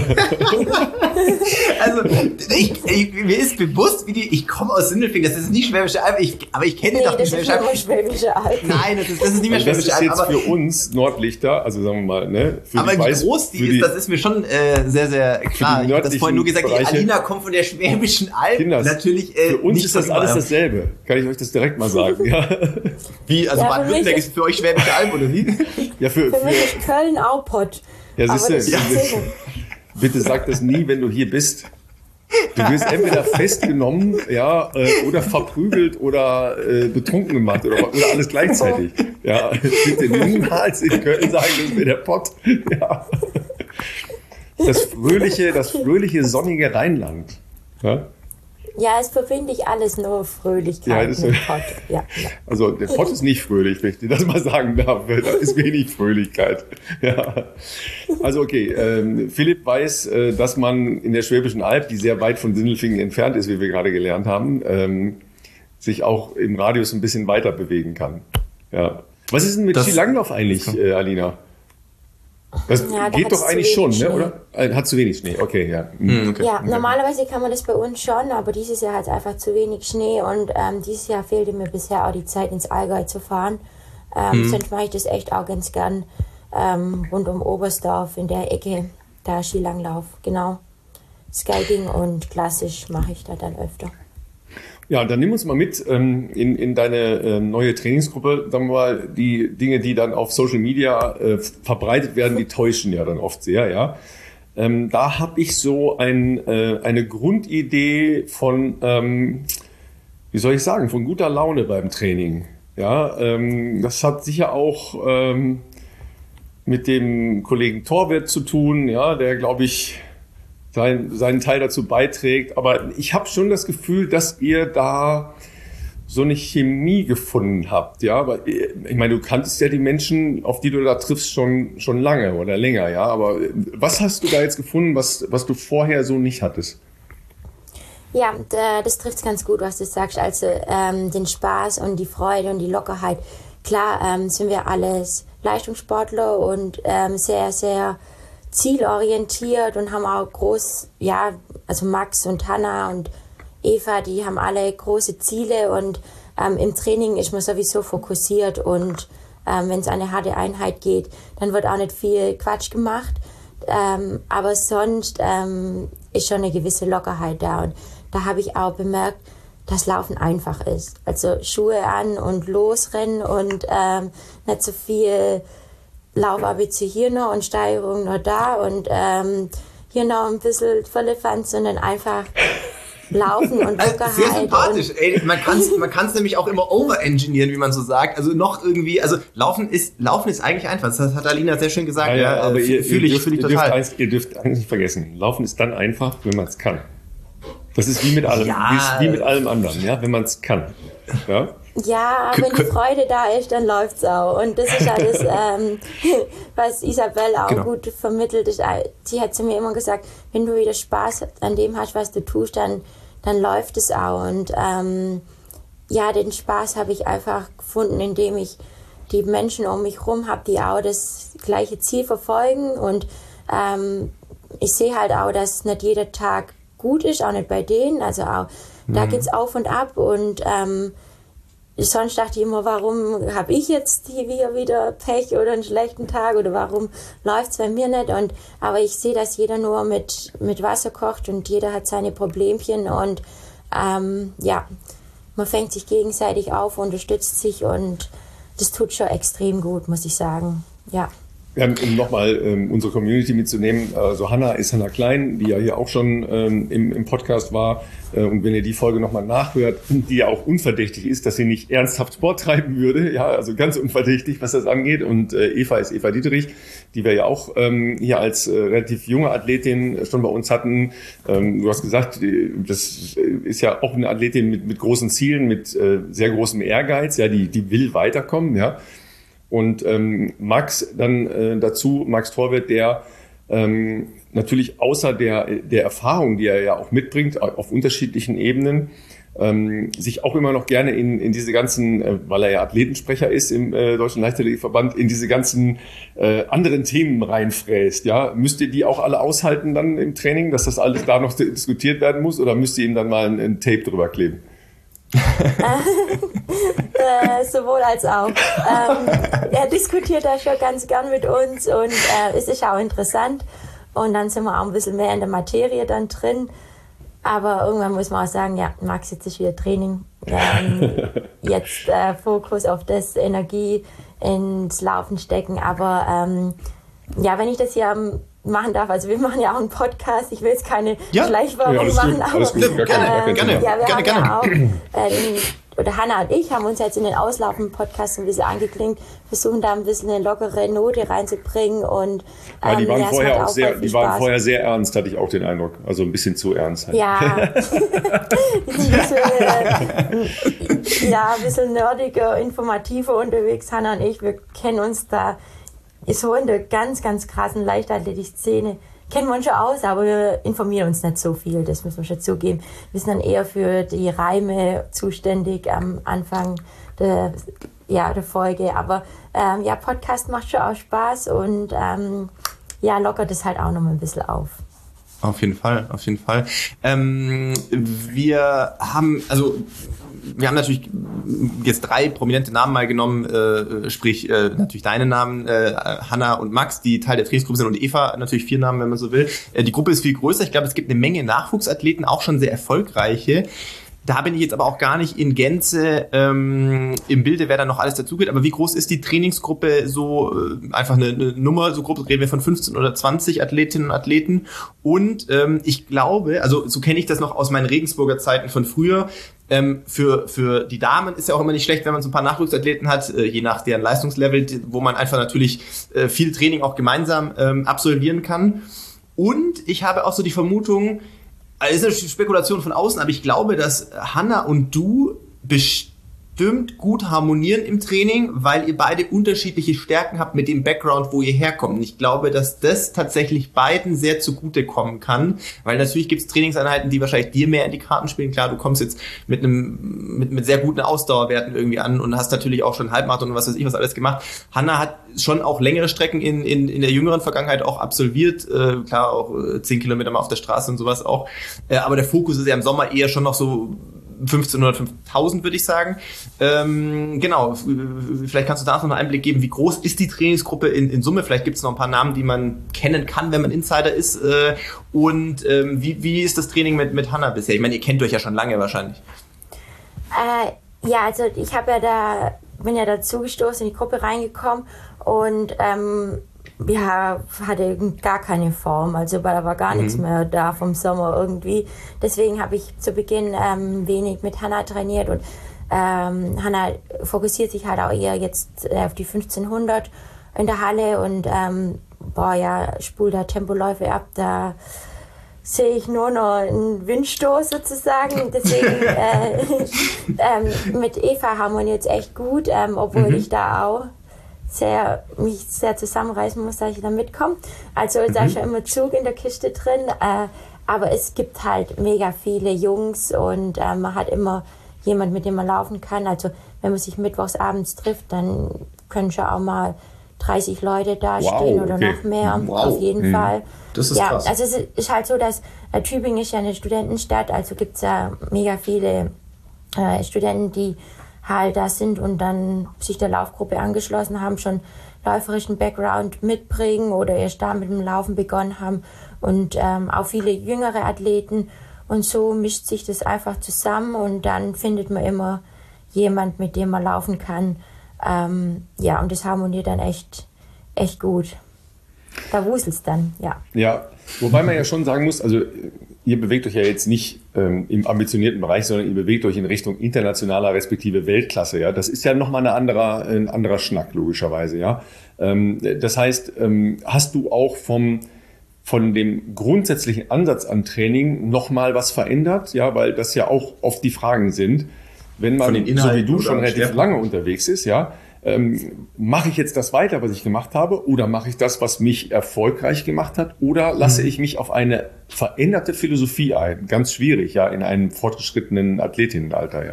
also, ich, ich, mir ist bewusst, wie die, ich komme aus Sindelfingen, das ist nicht Schwäbische Alb, ich, aber ich kenne nee, doch die Schwäbische Alb. Schwäbische Alb. Nein, das ist, das ist nicht mehr also Schwäbische Alb. Das ist jetzt für uns Nordlichter, also sagen wir mal, ne? Für aber die wie Weiß, groß die ist, die, das ist mir schon äh, sehr, sehr klar. Ich habe das vorhin nur gesagt, Bereiche, die Alina kommt von der Schwäbischen Alb. Kinders, natürlich äh, für uns nicht ist das alles dasselbe. Kann ich euch das direkt mal sagen. Ja. Wie, also ja, Baden-Württemberg ist für euch Schwäbische Alb, oder wie? Ja, für, für für mich ist Köln auch Pott. Ja, siehst du, ja. Bitte sag das nie, wenn du hier bist. Du wirst entweder festgenommen, ja, äh, oder verprügelt oder äh, betrunken gemacht oder, oder alles gleichzeitig. Ja, bitte niemals in Köln sagen, das wäre der Pott. Ja. das fröhliche, das fröhliche, sonnige Rheinland. Ja? Ja, es verbinde ich alles nur Fröhlichkeit Ja, das mit Pott. Ja, ja. Also der Pott ist nicht fröhlich, wenn ich dir das mal sagen darf. Da ist wenig Fröhlichkeit. Ja. Also okay, ähm, Philipp weiß, äh, dass man in der Schwäbischen Alb, die sehr weit von Sindelfingen entfernt ist, wie wir gerade gelernt haben, ähm, sich auch im Radius ein bisschen weiter bewegen kann. Ja. Was ist denn mit Skilanglauf eigentlich, äh, Alina? Das ja, geht doch eigentlich schon, ne, oder? Hat zu wenig Schnee, okay, ja. Mhm. Okay. Ja, normalerweise kann man das bei uns schon, aber dieses Jahr hat es einfach zu wenig Schnee und ähm, dieses Jahr fehlte mir bisher auch die Zeit, ins Allgäu zu fahren. Ähm, mhm. Sonst mache ich das echt auch ganz gern ähm, rund um Oberstdorf in der Ecke, da Skilanglauf, genau. Skating und klassisch mache ich da dann öfter. Ja, dann nimm uns mal mit ähm, in, in deine äh, neue Trainingsgruppe. Sagen wir mal, die Dinge, die dann auf Social Media äh, verbreitet werden, die täuschen ja dann oft sehr, ja. Ähm, da habe ich so ein, äh, eine Grundidee von, ähm, wie soll ich sagen, von guter Laune beim Training. Ja, ähm, das hat sicher auch ähm, mit dem Kollegen Torwart zu tun, ja, der, glaube ich, Sein, seinen Teil dazu beiträgt. Aber ich habe schon das Gefühl, dass ihr da so eine Chemie gefunden habt. Ja, aber ich meine, du kanntest ja die Menschen, auf die du da triffst, schon, schon lange oder länger. Ja, aber was hast du da jetzt gefunden, was, was du vorher so nicht hattest? Ja, das trifft es ganz gut, was du sagst. Also ähm, den Spaß und die Freude und die Lockerheit. Klar ähm, sind wir alles Leistungssportler und ähm, sehr, sehr zielorientiert und haben auch groß, ja, also Max und Hanna und Eva, die haben alle große Ziele und ähm, im Training ist man sowieso fokussiert und ähm, wenn es eine harte Einheit geht, dann wird auch nicht viel Quatsch gemacht, ähm, aber sonst ähm, ist schon eine gewisse Lockerheit da und da habe ich auch bemerkt, dass Laufen einfach ist. Also Schuhe an und losrennen und ähm, nicht so viel Lauf-A B C hier noch und Steigerung noch da und ähm, hier noch ein bisschen Firlefanz, sondern einfach laufen und Lockerheit. Sehr sympathisch. Ey, man kann es man kann's nämlich auch immer overengineeren, wie man so sagt. Also noch irgendwie, also Laufen ist Laufen ist eigentlich einfach. Das hat Alina sehr schön gesagt. Ja, ja, ja, aber äh, ihr, fühl ihr, ich, dürft, fühl ich ihr, total. dürft eins, ihr dürft eins nicht vergessen. Laufen ist dann einfach, wenn man es kann. Das ist wie mit allem, Ja. wie, ist wie mit allem anderen, ja, wenn man es kann. Ja? Ja, wenn die Freude da ist, dann läuft's auch. Und das ist alles, ähm, was Isabel auch Genau. gut vermittelt. Ist, sie hat zu mir immer gesagt, wenn du wieder Spaß an dem hast, was du tust, dann, dann läuft es auch. Und ähm, ja, den Spaß habe ich einfach gefunden, indem ich die Menschen um mich rum habe, die auch das gleiche Ziel verfolgen. Und ähm, ich sehe halt auch, dass nicht jeder Tag gut ist, auch nicht bei denen. Also auch mhm. da geht's auf und ab. Und ähm, sonst dachte ich immer, warum habe ich jetzt hier wieder Pech oder einen schlechten Tag oder warum läuft's bei mir nicht? Und aber ich sehe, dass jeder nur mit mit Wasser kocht und jeder hat seine Problemchen und ähm, ja, man fängt sich gegenseitig auf, unterstützt sich und das tut schon extrem gut, muss ich sagen. Ja. Ja, um nochmal ähm, unsere Community mitzunehmen, also Hanna ist Hanna Klein, die ja hier auch schon ähm, im, im Podcast war. Äh, und wenn ihr die Folge nochmal nachhört, die ja auch unverdächtig ist, dass sie nicht ernsthaft Sport treiben würde, ja, also ganz unverdächtig, was das angeht. Und äh, Eva ist Eva Dieterich, die wir ja auch ähm, hier als äh, relativ junge Athletin schon bei uns hatten. Ähm, du hast gesagt, das ist ja auch eine Athletin mit, mit großen Zielen, mit äh, sehr großem Ehrgeiz, ja, die, die will weiterkommen, ja. Und ähm, Max dann äh, dazu, Max Torwart, der ähm, natürlich außer der, der Erfahrung, die er ja auch mitbringt, auf unterschiedlichen Ebenen, ähm, sich auch immer noch gerne in, in diese ganzen, äh, weil er ja Athletensprecher ist im äh, Deutschen Leichtathletikverband, in diese ganzen äh, anderen Themen reinfräst. Ja? Müsst ihr die auch alle aushalten dann im Training, dass das alles da noch diskutiert werden muss, oder müsst ihr ihm dann mal ein, ein Tape drüber kleben? äh, sowohl als auch. Ähm, er diskutiert da schon ganz gern mit uns und äh, es ist auch interessant. Und dann sind wir auch ein bisschen mehr in der Materie dann drin. Aber irgendwann muss man auch sagen, ja, Max, jetzt ist wieder Training. Ähm, jetzt äh, Fokus auf das, Energie ins Laufen stecken. Aber ähm, ja, wenn ich das hier machen darf, also wir machen ja auch einen Podcast, ich will jetzt keine ja. Schleichwerbung ja, machen, gut, aber alles gut. Gar keine, äh, gerne, ja, wir gerne, haben gerne. ja auch äh, den oder Hannah und ich haben uns jetzt in den auslaufenden Podcasts ein bisschen angeklingt, versuchen da ein bisschen eine lockere Note reinzubringen und ähm, ja, die waren ja, vorher auch sehr, die waren Spaß. vorher sehr ernst, hatte ich auch den Eindruck, also ein bisschen zu ernst. Halt. Ja, die sind ein bisschen, äh, ja, ein bisschen nerdiger, informativer unterwegs. Hannah und ich, wir kennen uns da so in der ganz, ganz krassen Leichtathletik-Szene. Kennen wir uns schon aus, aber wir informieren uns nicht so viel, das müssen wir schon zugeben. Wir sind dann eher für die Reime zuständig am Anfang der, ja, der Folge. Aber ähm, ja, Podcast macht schon auch Spaß und ähm, ja, lockert es halt auch noch mal ein bisschen auf. Auf jeden Fall, auf jeden Fall. Ähm, wir haben, also wir haben natürlich jetzt drei prominente Namen mal genommen, äh, sprich äh, natürlich deine Namen, äh, Hannah und Max, die Teil der Trainingsgruppe sind, und Eva, natürlich vier Namen, wenn man so will. Äh, die Gruppe ist viel größer. Ich glaube, es gibt eine Menge Nachwuchsathleten, auch schon sehr erfolgreiche. Da bin ich jetzt aber auch gar nicht in Gänze ähm, im Bilde, wer da noch alles dazugeht. Aber wie groß ist die Trainingsgruppe so, äh, einfach eine, eine Nummer, so grob reden wir von fünfzehn oder zwanzig Athletinnen und Athleten. Und ähm, ich glaube, also so kenne ich das noch aus meinen Regensburger Zeiten von früher, ähm, für für die Damen ist ja auch immer nicht schlecht, wenn man so ein paar Nachwuchsathleten hat, äh, je nach deren Leistungslevel, wo man einfach natürlich äh, viel Training auch gemeinsam ähm, absolvieren kann. Und ich habe auch so die Vermutung, also ist eine Spekulation von außen, aber ich glaube, dass Hannah und du bestimmt gut harmonieren im Training, weil ihr beide unterschiedliche Stärken habt mit dem Background, wo ihr herkommt. Und ich glaube, dass das tatsächlich beiden sehr zugutekommen kann, weil natürlich gibt es Trainingseinheiten, die wahrscheinlich dir mehr in die Karten spielen. Klar, du kommst jetzt mit einem mit, mit sehr guten Ausdauerwerten irgendwie an und hast natürlich auch schon Halbmarathon und was weiß ich was alles gemacht. Hannah hat schon auch längere Strecken in in, in der jüngeren Vergangenheit auch absolviert, äh, klar auch äh, zehn Kilometer mal auf der Straße und sowas auch. Äh, aber der Fokus ist ja im Sommer eher schon noch so fünfzehnhundert, fünftausend würde ich sagen. Ähm, genau, vielleicht kannst du da noch einen Einblick geben, wie groß ist die Trainingsgruppe in, in Summe? Vielleicht gibt es noch ein paar Namen, die man kennen kann, wenn man Insider ist. Äh, und ähm, wie, wie ist das Training mit, mit Hannah bisher? Ich meine, ihr kennt euch ja schon lange wahrscheinlich. Äh, ja, also ich habe ja da, bin ja dazu gestoßen, in die Gruppe reingekommen und ähm, ja, hatte gar keine Form, also da war gar mhm. nichts mehr da vom Sommer irgendwie. Deswegen habe ich zu Beginn ähm, wenig mit Hannah trainiert und ähm, Hannah fokussiert sich halt auch eher jetzt auf die fünfzehnhundert in der Halle und ähm, boah ja, spult da Tempoläufe ab, da sehe ich nur noch einen Windstoß sozusagen. Deswegen äh, ähm, mit Eva harmoniert es echt gut, ähm, obwohl mhm. ich da auch sehr, mich sehr zusammenreißen muss, dass ich da mitkomme. Also mhm. da ist schon immer Zug in der Kiste drin, äh, aber es gibt halt mega viele Jungs und äh, man hat immer jemand, mit dem man laufen kann. Also wenn man sich mittwochs abends trifft, dann können schon auch mal dreißig Leute da wow, stehen oder okay. noch mehr, wow. auf jeden mhm. Fall. Das ist ja, krass. Also es ist halt so, dass äh, Tübingen ist ja eine Studentenstadt, also gibt es ja mega viele äh, Studenten, die halt da sind und dann sich der Laufgruppe angeschlossen haben, schon läuferischen Background mitbringen oder erst da mit dem Laufen begonnen haben und ähm, auch viele jüngere Athleten und so mischt sich das einfach zusammen und dann findet man immer jemand, mit dem man laufen kann. Ähm, ja, und das harmoniert dann echt, echt gut. Da wuselt's dann, ja. Ja, wobei man ja schon sagen muss, also ihr bewegt euch ja jetzt nicht ähm, im ambitionierten Bereich, sondern ihr bewegt euch in Richtung internationaler respektive Weltklasse. Ja, das ist ja nochmal ein anderer, ein anderer Schnack logischerweise. Ja, ähm, das heißt, ähm, hast du auch vom von dem grundsätzlichen Ansatz an Training nochmal was verändert? Ja, weil das ja auch oft die Fragen sind, wenn man so wie du schon relativ Schwerpunkt. lange unterwegs ist, ja. Ähm, mache ich jetzt das weiter, was ich gemacht habe, oder mache ich das, was mich erfolgreich gemacht hat, oder lasse ich mich auf eine veränderte Philosophie ein? Ganz schwierig, ja, in einem fortgeschrittenen Athletinnenalter, ja.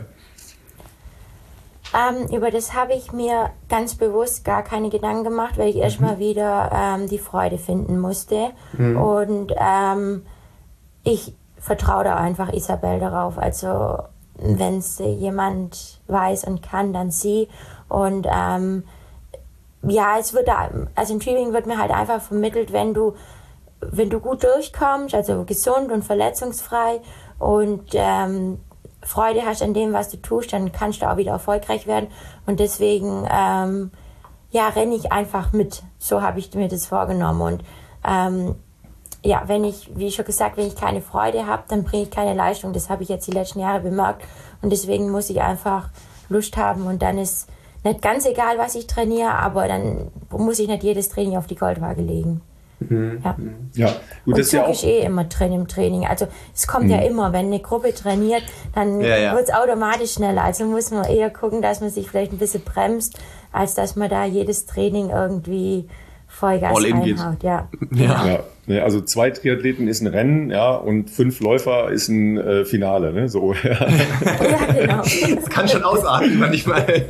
Ähm, über das habe ich mir ganz bewusst gar keine Gedanken gemacht, weil ich mhm. erstmal wieder ähm, die Freude finden musste. Mhm. Und ähm, ich vertraue da einfach Isabel darauf. Also wenn es jemand weiß und kann, dann sie. Und ähm, ja, es wird da, also im Training wird mir halt einfach vermittelt, wenn du, wenn du gut durchkommst, also gesund und verletzungsfrei und ähm, Freude hast an dem, was du tust, dann kannst du auch wieder erfolgreich werden. Und deswegen ähm, ja, renne ich einfach mit. So habe ich mir das vorgenommen. Und ähm, ja, wenn ich, wie schon gesagt, wenn ich keine Freude habe, dann bringe ich keine Leistung. Das habe ich jetzt die letzten Jahre bemerkt. Und deswegen muss ich einfach Lust haben. Und dann ist nicht ganz egal, was ich trainiere, aber dann muss ich nicht jedes Training auf die Goldwaage legen. Mhm. Ja. Ja, gut, und das ist ja auch ist eh immer drin im Training. Also es kommt mhm. ja immer, wenn eine Gruppe trainiert, dann ja, ja. wird es automatisch schneller. Also muss man eher gucken, dass man sich vielleicht ein bisschen bremst, als dass man da jedes Training irgendwie Vollgas reinhaut. Ja. Ja. Ja. Ja, also zwei Triathleten ist ein Rennen, ja, und fünf Läufer ist ein äh, Finale, ne? So. Ja. Ja, genau. Das kann schon ausarten manchmal.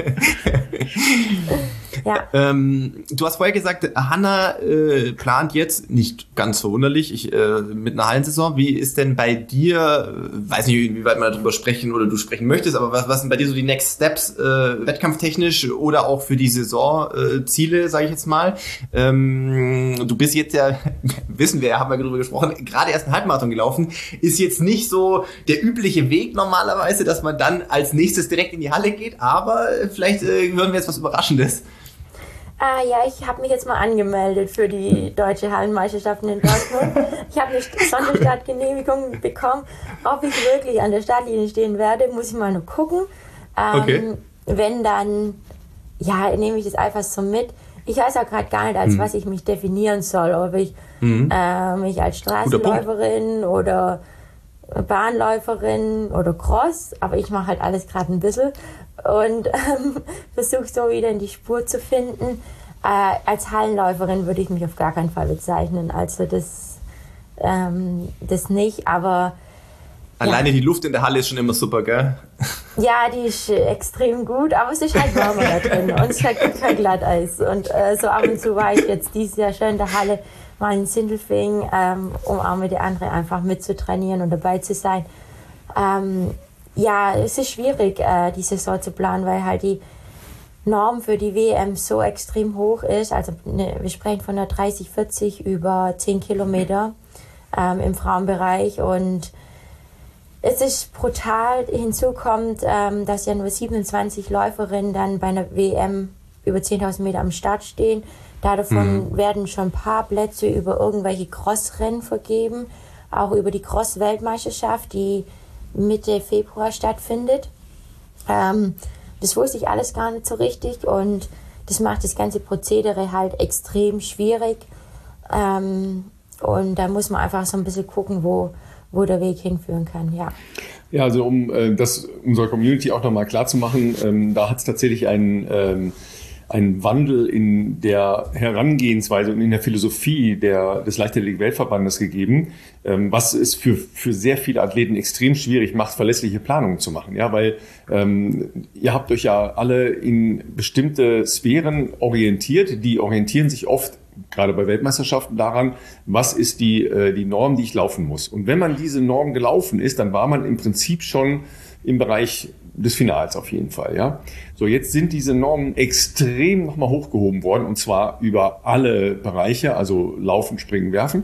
Ja. Ähm, du hast vorher gesagt, Hanna äh, plant jetzt, nicht ganz verwunderlich, ich, äh, mit einer Hallensaison. Wie ist denn bei dir, weiß nicht, inwieweit man darüber sprechen oder du sprechen möchtest, aber was, was sind bei dir so die Next Steps, äh, wettkampftechnisch oder auch für die Saisonziele, äh, sage ich jetzt mal? Ähm, du bist jetzt ja, wissen wir ja, haben wir darüber gesprochen, gerade erst einen Halbmarathon gelaufen, ist jetzt nicht so der übliche Weg normalerweise, dass man dann als nächstes direkt in die Halle geht, aber vielleicht äh, hören wir jetzt was Überraschendes. Ah ja, ich habe mich jetzt mal angemeldet für die Deutsche Hallenmeisterschaften in Dortmund. Ich habe eine Sonderstartgenehmigung bekommen. Ob ich wirklich an der Startlinie stehen werde, muss ich mal nur gucken. Ähm, okay. Wenn dann, ja, nehme ich das einfach so mit. Ich weiß auch gerade gar nicht, als mhm. was ich mich definieren soll. Ob ich mhm. äh, mich als Straßenläuferin oder Bahnläuferin oder Cross, aber ich mache halt alles gerade ein bisschen und ähm, versuche so wieder in die Spur zu finden. Äh, als Hallenläuferin würde ich mich auf gar keinen Fall bezeichnen, also das, ähm, das nicht, aber alleine ja. Die Luft in der Halle ist schon immer super, gell? Ja, die ist extrem gut, aber es ist halt warmer da drin und es gibt kein Glatteis und äh, so ab und zu war ich jetzt dieses Jahr schon in der Halle mal in Sindelfingen, ähm, um auch mit den anderen einfach mitzutrainieren und dabei zu sein. Ähm, ja, es ist schwierig, äh, die Saison zu planen, weil halt die Norm für die W M so extrem hoch ist. Also ne, wir sprechen von der dreißig, vierzig über zehn Kilometer ähm, im Frauenbereich und es ist brutal. Hinzu kommt, ähm, dass ja nur siebenundzwanzig Läuferinnen dann bei einer W M über zehntausend Meter am Start stehen. Davon mhm. werden schon ein paar Plätze über irgendwelche Crossrennen vergeben, auch über die Cross-Weltmeisterschaft, die Mitte Februar stattfindet. Ähm, das wusste ich alles gar nicht so richtig und das macht das ganze Prozedere halt extrem schwierig. Ähm, und da muss man einfach so ein bisschen gucken, wo, wo der Weg hinführen kann, ja. Ja, also um äh, das unserer Community auch nochmal klar zu machen, ähm, da hat es tatsächlich einen ähm, einen Wandel in der Herangehensweise und in der Philosophie der, des Leichtathletik-Weltverbandes gegeben, ähm, was es für, für sehr viele Athleten extrem schwierig macht, verlässliche Planungen zu machen. Ja, weil ähm, ihr habt euch ja alle in bestimmte Sphären orientiert, die orientieren sich oft gerade bei Weltmeisterschaften daran, was ist die, äh, die Norm, die ich laufen muss. Und wenn man diese Norm gelaufen ist, dann war man im Prinzip schon im Bereich des Finals auf jeden Fall, ja. So, jetzt sind diese Normen extrem nochmal hochgehoben worden und zwar über alle Bereiche, also Laufen, Springen, Werfen,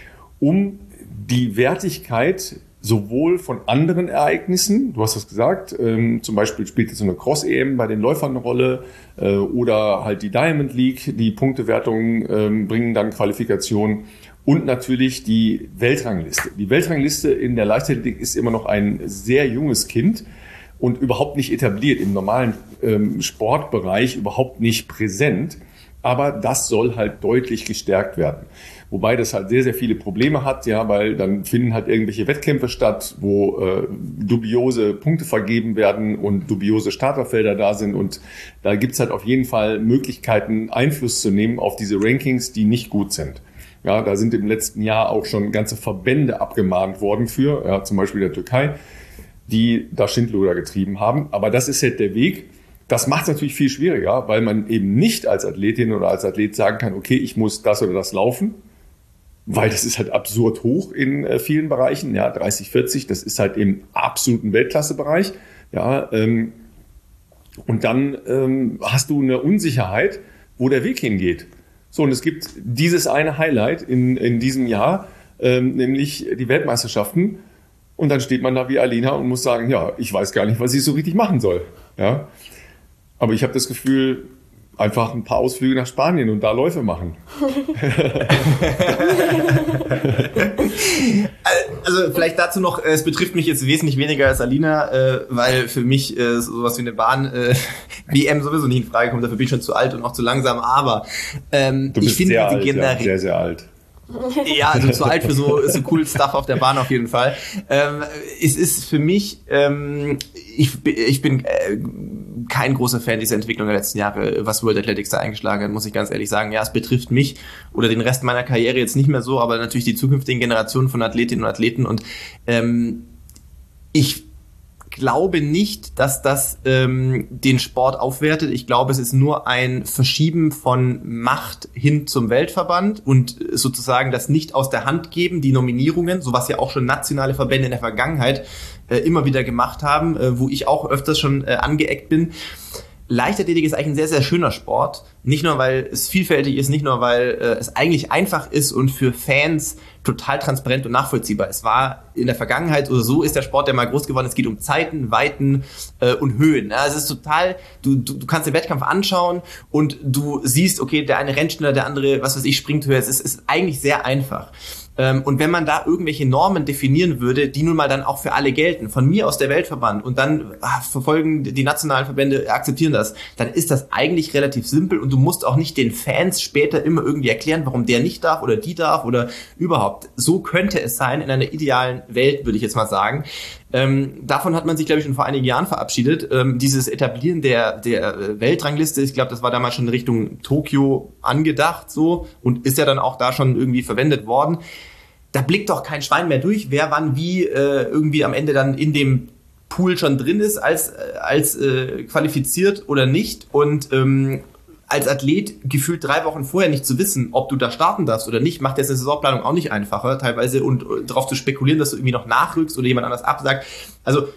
um die Wertigkeit sowohl von anderen Ereignissen, du hast das gesagt, ähm, zum Beispiel spielt jetzt so eine Cross-E M bei den Läufern eine Rolle äh, oder halt die Diamond League, die Punktewertungen ähm, bringen dann Qualifikationen und natürlich die Weltrangliste. Die Weltrangliste in der Leichtathletik ist immer noch ein sehr junges Kind und überhaupt nicht etabliert, im normalen ähm, Sportbereich überhaupt nicht präsent. Aber das soll halt deutlich gestärkt werden. Wobei das halt sehr, sehr viele Probleme hat, ja, weil dann finden halt irgendwelche Wettkämpfe statt, wo äh, dubiose Punkte vergeben werden und dubiose Starterfelder da sind. Und da gibt's halt auf jeden Fall Möglichkeiten, Einfluss zu nehmen auf diese Rankings, die nicht gut sind. Ja, da sind im letzten Jahr auch schon ganze Verbände abgemahnt worden für, ja, zum Beispiel der Türkei, die da Schindluder getrieben haben. Aber das ist halt der Weg. Das macht es natürlich viel schwieriger, weil man eben nicht als Athletin oder als Athlet sagen kann, okay, ich muss das oder das laufen, weil das ist halt absurd hoch in äh, vielen Bereichen. Ja, dreißig, vierzig, das ist halt im absoluten Weltklassebereich. Ja, ähm, und dann ähm, hast du eine Unsicherheit, wo der Weg hingeht. So, und es gibt dieses eine Highlight in, in diesem Jahr, ähm, nämlich die Weltmeisterschaften. Und dann steht man da wie Alina und muss sagen, ja, ich weiß gar nicht, was ich so richtig machen soll. Ja? Aber ich habe das Gefühl, einfach ein paar Ausflüge nach Spanien und da Läufe machen. Also vielleicht dazu noch, es betrifft mich jetzt wesentlich weniger als Alina, äh, weil für mich äh, sowas wie eine Bahn-W M äh, sowieso nicht in Frage kommt, dafür bin ich schon zu alt und auch zu langsam, aber ähm, du bist ich finde sehr diese alt, generell ja, sehr, sehr alt. Ja, also zu alt für so, so cool Stuff auf der Bahn auf jeden Fall. Ähm, es ist für mich, ähm, ich, ich bin äh, kein großer Fan dieser Entwicklung der letzten Jahre, was World Athletics da eingeschlagen hat, muss ich ganz ehrlich sagen. Ja, es betrifft mich oder den Rest meiner Karriere jetzt nicht mehr so, aber natürlich die zukünftigen Generationen von Athletinnen und Athleten und ähm, ich glaube nicht, dass das ähm, den Sport aufwertet. Ich glaube, es ist nur ein Verschieben von Macht hin zum Weltverband und sozusagen das nicht aus der Hand geben, die Nominierungen, so was ja auch schon nationale Verbände in der Vergangenheit äh, immer wieder gemacht haben, äh, wo ich auch öfters schon äh, angeeckt bin. Leichtathletik ist eigentlich ein sehr, sehr schöner Sport. Nicht nur, weil es vielfältig ist, nicht nur, weil äh, es eigentlich einfach ist und für Fans total transparent und nachvollziehbar. Es war in der Vergangenheit oder so ist der Sport, der mal groß geworden ist. Es geht um Zeiten, Weiten äh, und Höhen. Ja, es ist total, du, du, du kannst den Wettkampf anschauen und du siehst, okay, der eine rennt schneller, der andere, was weiß ich, springt höher. Es ist, ist eigentlich sehr einfach. Und wenn man da irgendwelche Normen definieren würde, die nun mal dann auch für alle gelten, von mir aus der Weltverband und dann ach, verfolgen die nationalen Verbände, akzeptieren das, dann ist das eigentlich relativ simpel und du musst auch nicht den Fans später immer irgendwie erklären, warum der nicht darf oder die darf oder überhaupt. So könnte es sein in einer idealen Welt, würde ich jetzt mal sagen. Ähm, davon hat man sich, glaube ich, schon vor einigen Jahren verabschiedet. Ähm, dieses Etablieren der, der Weltrangliste, ich glaube, das war damals schon in Richtung Tokio angedacht so und ist ja dann auch da schon irgendwie verwendet worden. Da blickt doch kein Schwein mehr durch, wer wann wie äh, irgendwie am Ende dann in dem Pool schon drin ist, als, als äh, qualifiziert oder nicht. Und ähm, als Athlet gefühlt drei Wochen vorher nicht zu wissen, ob du da starten darfst oder nicht, macht jetzt eine Saisonplanung auch nicht einfacher teilweise und äh, darauf zu spekulieren, dass du irgendwie noch nachrückst oder jemand anders absagt. Also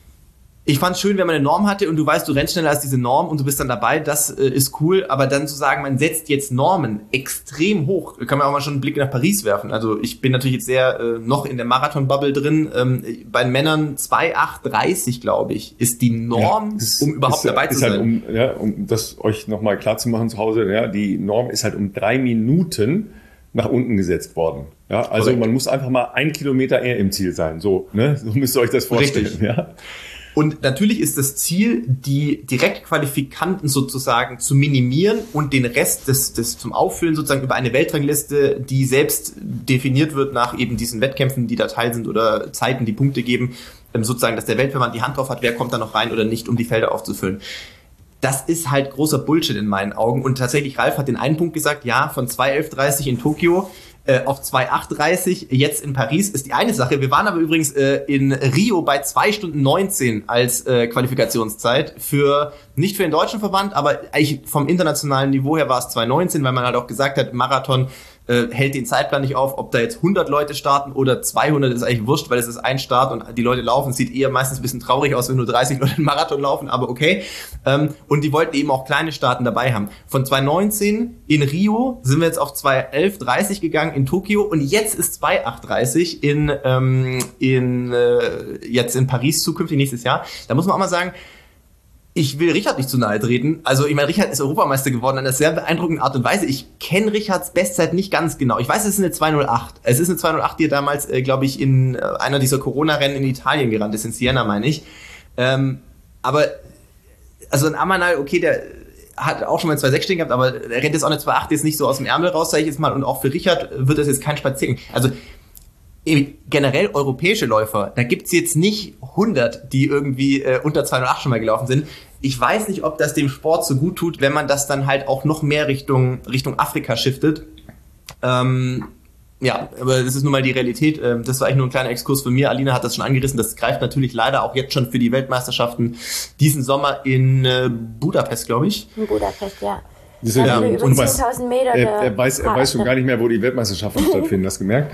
ich fand es schön, wenn man eine Norm hatte und du weißt, du rennst schneller als diese Norm und du bist dann dabei, das äh, ist cool, aber dann zu sagen, man setzt jetzt Normen extrem hoch, kann man auch mal schon einen Blick nach Paris werfen. Also ich bin natürlich jetzt sehr äh, noch in der Marathon-Bubble drin, ähm, bei den Männern zwei acht dreißig, glaube ich, ist die Norm, ja, ist, um überhaupt ist, dabei ist zu halt sein. Um, ja, um das euch nochmal klar zu machen zu Hause, ja, die Norm ist halt um drei Minuten nach unten gesetzt worden. Ja, also Korrekt. Man muss einfach mal ein Kilometer eher im Ziel sein, so, ne? So müsst ihr euch das vorstellen. Richtig. Ja. Und natürlich ist das Ziel, die Direktqualifikanten sozusagen zu minimieren und den Rest des, des zum Auffüllen sozusagen über eine Weltrangliste, die selbst definiert wird nach eben diesen Wettkämpfen, die da teil sind oder Zeiten, die Punkte geben, sozusagen, dass der Weltverband die Hand drauf hat, wer kommt da noch rein oder nicht, um die Felder aufzufüllen. Das ist halt großer Bullshit in meinen Augen. Und tatsächlich, Ralf hat den einen Punkt gesagt, ja, von zwei elf dreißig in Tokio äh, auf zwei acht dreißig jetzt in Paris ist die eine Sache. Wir waren aber übrigens äh, in Rio bei zwei Stunden neunzehn als äh, Qualifikationszeit für, nicht für den deutschen Verband, aber eigentlich vom internationalen Niveau her war es zwei neunzehn, weil man halt auch gesagt hat, Marathon äh, hält den Zeitplan nicht auf, ob da jetzt hundert Leute starten oder zweihundert, ist eigentlich wurscht, weil es ist ein Start und die Leute laufen. Sieht eher meistens ein bisschen traurig aus, wenn nur dreißig Leute einen Marathon laufen, aber okay. Ähm, und die wollten eben auch kleine Starten dabei haben. Von zwei neunzehn in Rio sind wir jetzt auf zwei elf dreißig gegangen in Tokio und jetzt ist zwei acht dreißig in, ähm, in äh, jetzt in Paris zukünftig nächstes Jahr. Da muss man auch mal sagen, ich will Richard nicht zu nahe treten. Also ich meine, Richard ist Europameister geworden in einer sehr beeindruckenden Art und Weise. Ich kenne Richards Bestzeit nicht ganz genau. Ich weiß, es ist eine zwei null acht. Es ist eine zwei null acht, die er damals, äh, glaube ich, in äh, einer dieser Corona-Rennen in Italien gerannt ist, in Siena, meine ich. Ähm, aber also ein Amanal, okay, der hat auch schon mal zwei sechs stehen gehabt, aber er rennt jetzt auch eine zwei acht jetzt nicht so aus dem Ärmel raus, sage ich jetzt mal. Und auch für Richard wird das jetzt kein Spaziergang. Also generell europäische Läufer, da gibt's jetzt nicht hundert, die irgendwie äh, unter zwei null acht schon mal gelaufen sind. Ich weiß nicht, ob das dem Sport so gut tut, wenn man das dann halt auch noch mehr Richtung Richtung Afrika shiftet. Ähm, ja, aber das ist nun mal die Realität. Ähm, das war eigentlich nur ein kleiner Exkurs von mir. Alina hat das schon angerissen. Das greift natürlich leider auch jetzt schon für die Weltmeisterschaften diesen Sommer in äh, Budapest, glaube ich. In Budapest, ja. Das ja, über und zehntausend Meter. Er, er, weiß, er weiß schon gar nicht mehr, wo die Weltmeisterschaften stattfinden. Hast du gemerkt?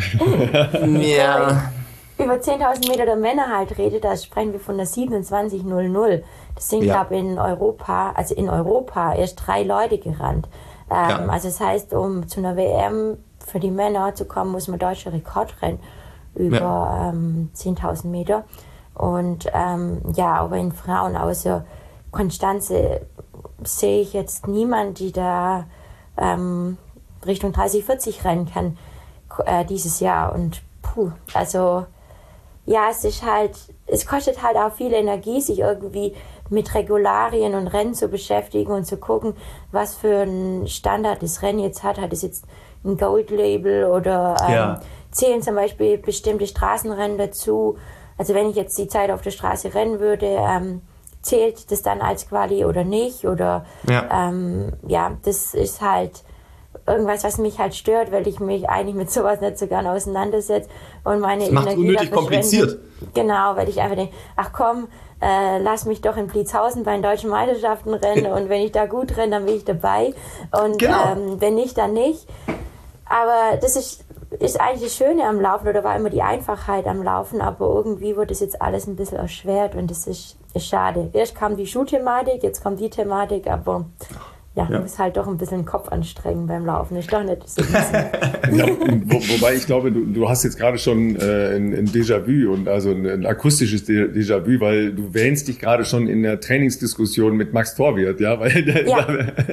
Ja. Über zehntausend Meter der Männer halt redet, da sprechen wir von der siebenundzwanzig null null. Das sind, ja. glaube ich, in Europa, also in Europa erst drei Leute gerannt. Ähm, ja. Also das heißt, um zu einer W M für die Männer zu kommen, muss man deutscher Rekord rennen über ja. ähm, zehntausend Meter. Und ähm, ja, aber in Frauen außer Konstanze sehe ich jetzt niemand, die da ähm, Richtung dreißig, vierzig rennen kann äh, dieses Jahr. Und puh, also ja, es ist halt, es kostet halt auch viel Energie, sich irgendwie mit Regularien und Rennen zu beschäftigen und zu gucken, was für ein Standard das Rennen jetzt hat. Hat es jetzt ein Gold-Label oder ähm, ja. zählen zum Beispiel bestimmte Straßenrennen dazu? Also wenn ich jetzt die Zeit auf der Straße rennen würde, ähm, zählt das dann als Quali oder nicht? Oder ja. Ähm, ja, das ist halt irgendwas, was mich halt stört, weil ich mich eigentlich mit sowas nicht so gern auseinandersetze und meine das macht Energie unnötig kompliziert. Genau, weil ich einfach denke, ach komm, äh, lass mich doch in Blitzhausen bei den deutschen Meisterschaften rennen und wenn ich da gut renne, dann bin ich dabei und genau. ähm, wenn nicht, dann nicht. Aber das ist, ist eigentlich das Schöne am Laufen oder war immer die Einfachheit am Laufen, aber irgendwie wird das jetzt alles ein bisschen erschwert und das ist, ist schade. Erst kam die Schuhthematik, jetzt kommt die Thematik, aber ja, ja. muss halt doch ein bisschen den Kopf anstrengen beim Laufen. Ist doch nicht so ja, wo, wobei ich glaube, du, du hast jetzt gerade schon äh, ein, ein Déjà-vu und also ein, ein akustisches Déjà-vu, weil du wähnst dich gerade schon in der Trainingsdiskussion mit Max Torwirt, ja, weil der, ja.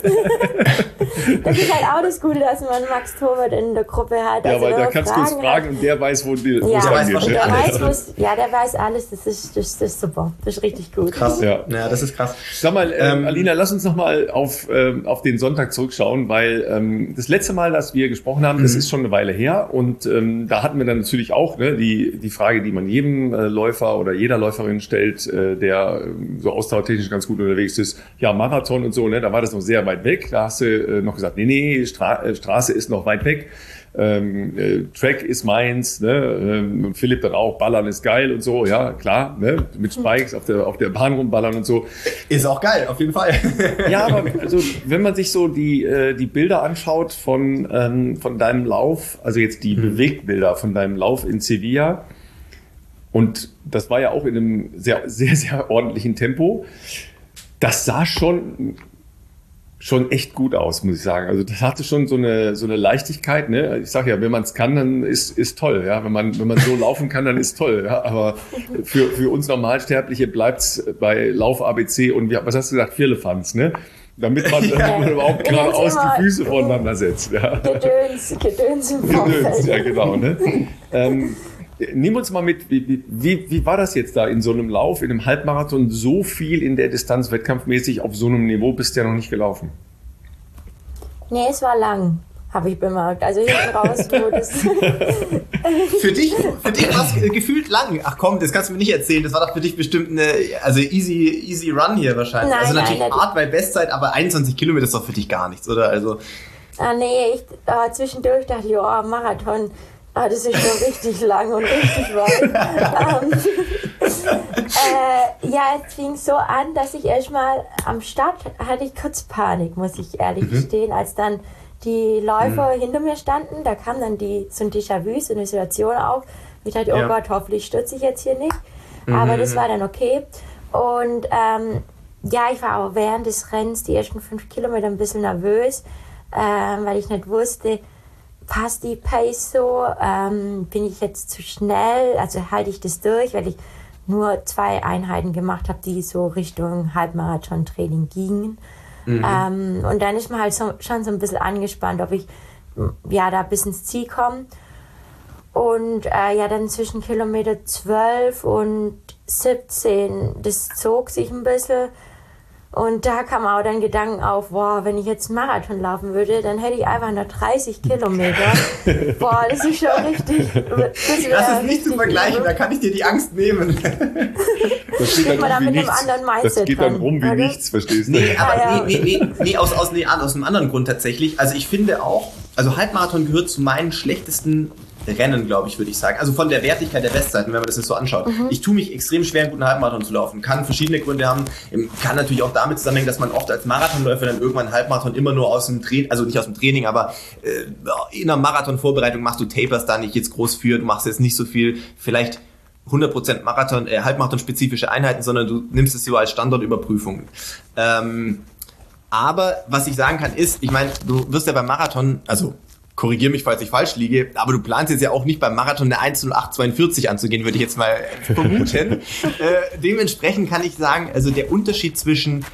Das ist halt auch das Gute, dass man Max Torwirt in der Gruppe hat. Ja, also weil da kannst du uns fragen und der weiß, wo die ja, es angeht. Der weiß, wo's, ja, der weiß alles. Das ist, das, das ist super. Das ist richtig gut. Krass. Ja, ja das ist krass. Sag mal, ähm, Alina, lass uns noch mal auf ähm, auf den Sonntag zurückschauen, weil ähm, das letzte Mal, dass wir gesprochen haben, mhm. das ist schon eine Weile her und ähm, da hatten wir dann natürlich auch ne, die die Frage, die man jedem äh, Läufer oder jeder Läuferin stellt, äh, der äh, so ausdauertechnisch ganz gut unterwegs ist, ja, Marathon und so, ne, da war das noch sehr weit weg, da hast du äh, noch gesagt, nee, nee, Stra- äh, Straße ist noch weit weg. Ähm, äh, Track ist meins, ne? Ähm, und Philipp dann auch, Ballern ist geil und so, ja, klar, ne? Mit Spikes auf der, auf der Bahn rumballern und so. Ist auch geil, auf jeden Fall. Ja, aber also, wenn man sich so die, äh, die Bilder anschaut von, ähm, von deinem Lauf, also jetzt die mhm. Bewegtbilder von deinem Lauf in Sevilla, und das war ja auch in einem sehr, sehr, sehr ordentlichen Tempo, das sah schon schon echt gut aus, muss ich sagen. Also das hatte schon so eine so eine Leichtigkeit, ne? Ich sag ja, wenn man es kann, dann ist ist toll, ja. Wenn man wenn man so laufen kann, dann ist toll, ja. Aber für für uns Normalsterbliche bleibt's bei Lauf A B C und wir, was hast du gesagt, Firlefanz, ne? Damit man, ja. damit man überhaupt geradeaus die Füße voneinander setzt, ja. Gedöns, Gedöns im Vorfeld. Gedöns, ja genau, ne? ähm, Nimm uns mal mit, wie, wie, wie war das jetzt da in so einem Lauf, in einem Halbmarathon, so viel in der Distanz wettkampfmäßig auf so einem Niveau bist du ja noch nicht gelaufen? Nee, es war lang, habe ich bemerkt. Also hinten raus, wo das... Für dich, für dich war es gefühlt lang. Ach komm, das kannst du mir nicht erzählen. Das war doch für dich bestimmt eine, also easy, easy Run hier wahrscheinlich. Nein, also natürlich nein, hart bei Bestzeit, aber einundzwanzig Kilometer ist doch für dich gar nichts, oder? Also... Ah nee, ich, äh, zwischendurch dachte ich, oh, Marathon... Ah, das ist schon richtig lang und richtig weit. ähm, äh, ja, es fing so an, dass ich erstmal am Start hatte ich kurz Panik, muss ich ehrlich mhm. gestehen, als dann die Läufer mhm. hinter mir standen. Da kam dann die, so ein Déjà-vu, so eine Situation auf. Ich dachte, oh ja. Gott, hoffentlich stürze ich jetzt hier nicht. Mhm. Aber das war dann okay. Und ähm, ja, ich war auch während des Rennens die ersten fünf Kilometer ein bisschen nervös, ähm, weil ich nicht wusste, passt die Pace so? Ähm, bin ich jetzt zu schnell? Also halte ich das durch, weil ich nur zwei Einheiten gemacht habe, die so Richtung Halbmarathon-Training gingen. Mhm. Ähm, und dann ist man halt so, schon so ein bisschen angespannt, ob ich ja da bis ins Ziel komme. Und äh, ja, dann zwischen Kilometer zwölf und siebzehn, das zog sich ein bisschen. Und da kam auch dann Gedanken auf, boah, wenn ich jetzt einen Marathon laufen würde, dann hätte ich einfach nur dreißig Kilometer. Boah, das ist schon richtig. Das, das ist nicht zu vergleichen, übel. Da kann ich dir die Angst nehmen. Das geht dann, dann, mit einem anderen Mindset das geht dann rum wie oder? Nichts, verstehst du? Nee, aber ah, ja. nee, nee, nee, nee, aus, aus, nee, aus einem anderen Grund tatsächlich. Also ich finde auch, also Halbmarathon gehört zu meinen schlechtesten Rennen, glaube ich, würde ich sagen. Also von der Wertigkeit der Bestzeiten, wenn man das jetzt so anschaut. Mhm. Ich tue mich extrem schwer, einen guten Halbmarathon zu laufen. Kann verschiedene Gründe haben. Kann natürlich auch damit zusammenhängen, dass man oft als Marathonläufer dann irgendwann einen Halbmarathon immer nur aus dem Training, also nicht aus dem Training, aber äh, in einer Marathonvorbereitung machst du Tapers da nicht jetzt groß für, du machst jetzt nicht so viel, vielleicht hundert Prozent Marathon, äh, Halbmarathon-spezifische Einheiten, sondern du nimmst es so als Standortüberprüfung. Ähm, aber was ich sagen kann ist, ich meine, du wirst ja beim Marathon, also korrigier mich, falls ich falsch liege, aber du planst jetzt ja auch nicht beim Marathon eine eins null acht zweiundvierzig anzugehen, würde ich jetzt mal vermuten. äh, dementsprechend kann ich sagen, also der Unterschied zwischen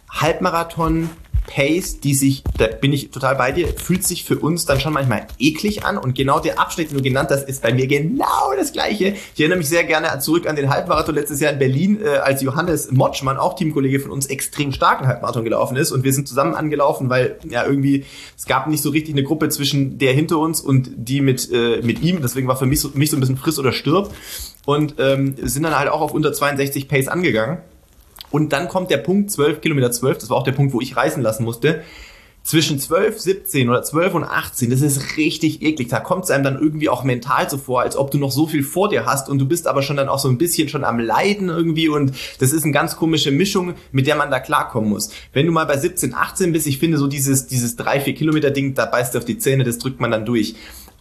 Halbmarathon Pace, die sich, da bin ich total bei dir, fühlt sich für uns dann schon manchmal eklig an und genau der Abschnitt, den du genannt hast, ist bei mir genau das Gleiche. Ich erinnere mich sehr gerne zurück an den Halbmarathon letztes Jahr in Berlin, äh, als Johannes Motschmann, auch Teamkollege von uns, extrem starken Halbmarathon gelaufen ist und wir sind zusammen angelaufen, weil ja irgendwie, es gab nicht so richtig eine Gruppe zwischen der hinter uns und die mit, äh, mit ihm, deswegen war für mich so, mich so ein bisschen friss oder stirb und ähm, sind dann halt auch auf unter zweiundsechzig Pace angegangen. Und dann kommt der Punkt zwölf, Kilometer zwölf, das war auch der Punkt, wo ich reißen lassen musste. Zwischen zwölf, siebzehn oder zwölf und achtzehn, das ist richtig eklig. Da kommt es einem dann irgendwie auch mental so vor, als ob du noch so viel vor dir hast und du bist aber schon dann auch so ein bisschen schon am Leiden irgendwie und das ist eine ganz komische Mischung, mit der man da klarkommen muss. Wenn du mal bei siebzehn, achtzehn bist, ich finde so dieses, dieses drei, vier Kilometer Ding, da beißt du auf die Zähne, das drückt man dann durch.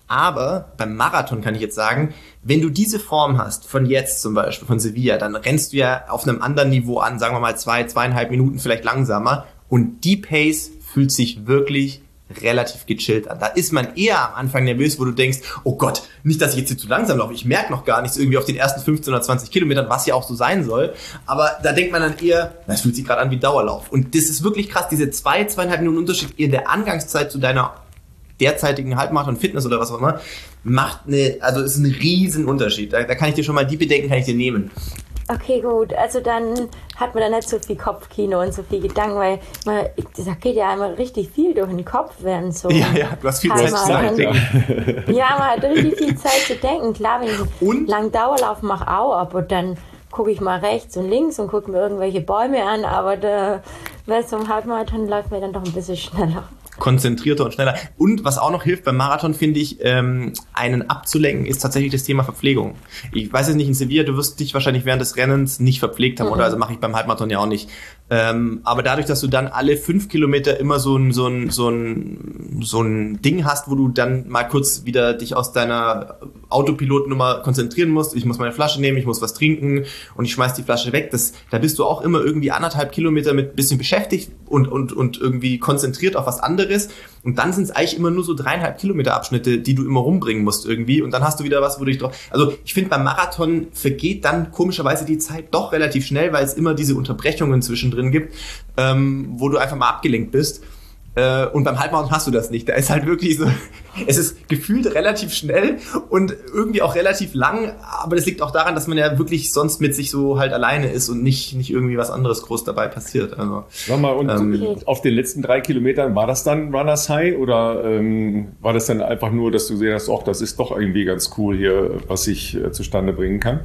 Aber beim Marathon kann ich jetzt sagen, wenn du diese Form hast, von jetzt zum Beispiel, von Sevilla, dann rennst du ja auf einem anderen Niveau an, sagen wir mal zwei, zweieinhalb Minuten vielleicht langsamer und die Pace fühlt sich wirklich relativ gechillt an. Da ist man eher am Anfang nervös, wo du denkst, oh Gott, nicht, dass ich jetzt hier zu langsam laufe, ich merke noch gar nichts irgendwie auf den ersten fünfzehn oder zwanzig Kilometern, was ja auch so sein soll, aber da denkt man dann eher, das fühlt sich gerade an wie Dauerlauf und das ist wirklich krass, diese zwei, zweieinhalb Minuten Unterschied in der Angangszeit zu deiner derzeitigen Halbmarathon Fitness oder was auch immer, macht eine, also ist ein riesen Unterschied. Da, da kann ich dir schon mal die Bedenken kann ich dir nehmen. Okay, gut. Also dann hat man da nicht so viel Kopfkino und so viel Gedanken, weil man, da geht ja einmal richtig viel durch den Kopf, während so. Ja, ja, du hast viel Zeit zu denken. Ja, man hat richtig viel Zeit zu denken. Klar, wenn ich einen langen Dauerlauf mache, auch, aber dann gucke ich mal rechts und links und gucke mir irgendwelche Bäume an, aber da, weil so ein Halbmarathon läuft mir dann doch ein bisschen schneller. Konzentrierter und schneller. Und was auch noch hilft beim Marathon, finde ich, ähm, einen abzulenken, ist tatsächlich das Thema Verpflegung. Ich weiß jetzt nicht, in Sevilla, du wirst dich wahrscheinlich während des Rennens nicht verpflegt haben, mhm. oder? Also mache ich beim Halbmarathon ja auch nicht. Ähm, aber dadurch, dass du dann alle fünf Kilometer immer so ein, so ein, so ein, so ein Ding hast, wo du dann mal kurz wieder dich aus deiner Autopilotnummer konzentrieren musst, ich muss meine Flasche nehmen, ich muss was trinken und ich schmeiß die Flasche weg, das, da bist du auch immer irgendwie anderthalb Kilometer mit bisschen beschäftigt und, und, und irgendwie konzentriert auf was anderes. Und dann sind es eigentlich immer nur so dreieinhalb Kilometer Abschnitte, die du immer rumbringen musst irgendwie. Und dann hast du wieder was, wo du dich drauf... Also ich finde, beim Marathon vergeht dann komischerweise die Zeit doch relativ schnell, weil es immer diese Unterbrechungen zwischendrin gibt, ähm, wo du einfach mal abgelenkt bist. Äh, und beim Halbmarathon hast du das nicht. Da ist halt wirklich so... Es ist gefühlt relativ schnell und irgendwie auch relativ lang. Aber das liegt auch daran, dass man ja wirklich sonst mit sich so halt alleine ist und nicht, nicht irgendwie was anderes groß dabei passiert. Also, Sag mal, und ähm, auf den letzten drei Kilometern, war das dann Runners High oder ähm, war das dann einfach nur, dass du gesehen hast, ach, das ist doch irgendwie ganz cool hier, was ich äh, zustande bringen kann?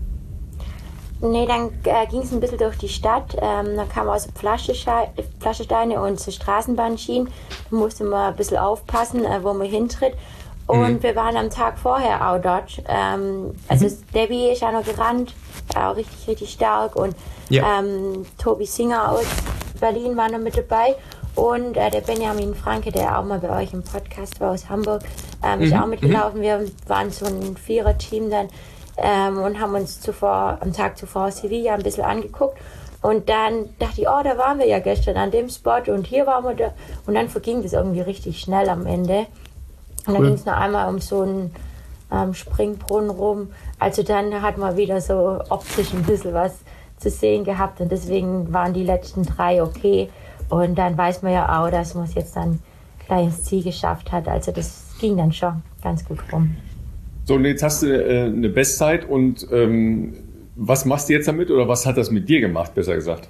Nee, dann äh, ging es ein bisschen durch die Stadt. Ähm, da kamen also Pflastersteine und so Straßenbahnschienen. Da musste man ein bisschen aufpassen, äh, wo man hintritt. Und mhm. wir waren am Tag vorher auch dort. Ähm, also mhm. Debbie ist auch noch gerannt, auch richtig, richtig stark. Und ja. ähm, Tobi Singer aus Berlin war noch mit dabei. Und äh, der Benjamin Franke, der auch mal bei euch im Podcast war aus Hamburg, ähm, mhm. ist auch mitgelaufen. Wir waren so ein Vierer-Team dann. Ähm, und haben uns zuvor, am Tag zuvor Sevilla ein bisschen angeguckt und dann dachte ich, oh, da waren wir ja gestern an dem Spot und hier waren wir da und dann verging das irgendwie richtig schnell am Ende und dann cool. ging es noch einmal um so einen ähm, Springbrunnen rum, also dann hat man wieder so optisch ein bisschen was zu sehen gehabt und deswegen waren die letzten drei okay und dann weiß man ja auch, dass man es jetzt dann gleich ins Ziel geschafft hat, also das ging dann schon ganz gut rum. So, und jetzt hast du äh, eine Bestzeit und ähm, was machst du jetzt damit oder was hat das mit dir gemacht, besser gesagt?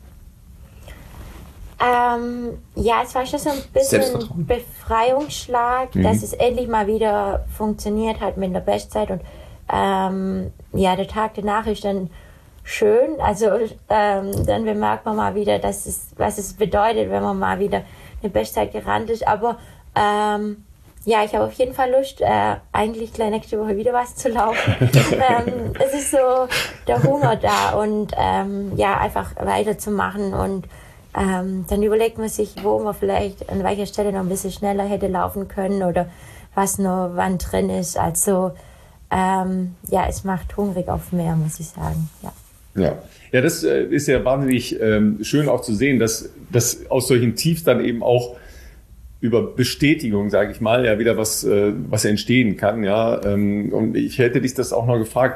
Ähm, ja, es war schon so ein bisschen ein Befreiungsschlag, mhm. dass es endlich mal wieder funktioniert hat mit der Bestzeit und ähm, ja, der Tag danach ist dann schön, also ähm, dann bemerkt man mal wieder, dass es, was es bedeutet, wenn man mal wieder eine Bestzeit gerannt ist, aber ähm, ja, ich habe auf jeden Fall Lust, äh, eigentlich gleich nächste Woche wieder was zu laufen. ähm, es ist so der Hunger da und ähm, ja, einfach weiterzumachen und ähm, dann überlegt man sich, wo man vielleicht an welcher Stelle noch ein bisschen schneller hätte laufen können oder was noch wann drin ist. Also ähm, ja, es macht hungrig auf mehr, muss ich sagen. Ja, ja. ja das äh, ist ja wahnsinnig ähm, schön auch zu sehen, dass, dass aus solchen Tiefs dann eben auch über Bestätigung, sage ich mal, ja wieder was, äh, was entstehen kann. Ja, ähm, und ich hätte dich das auch noch gefragt,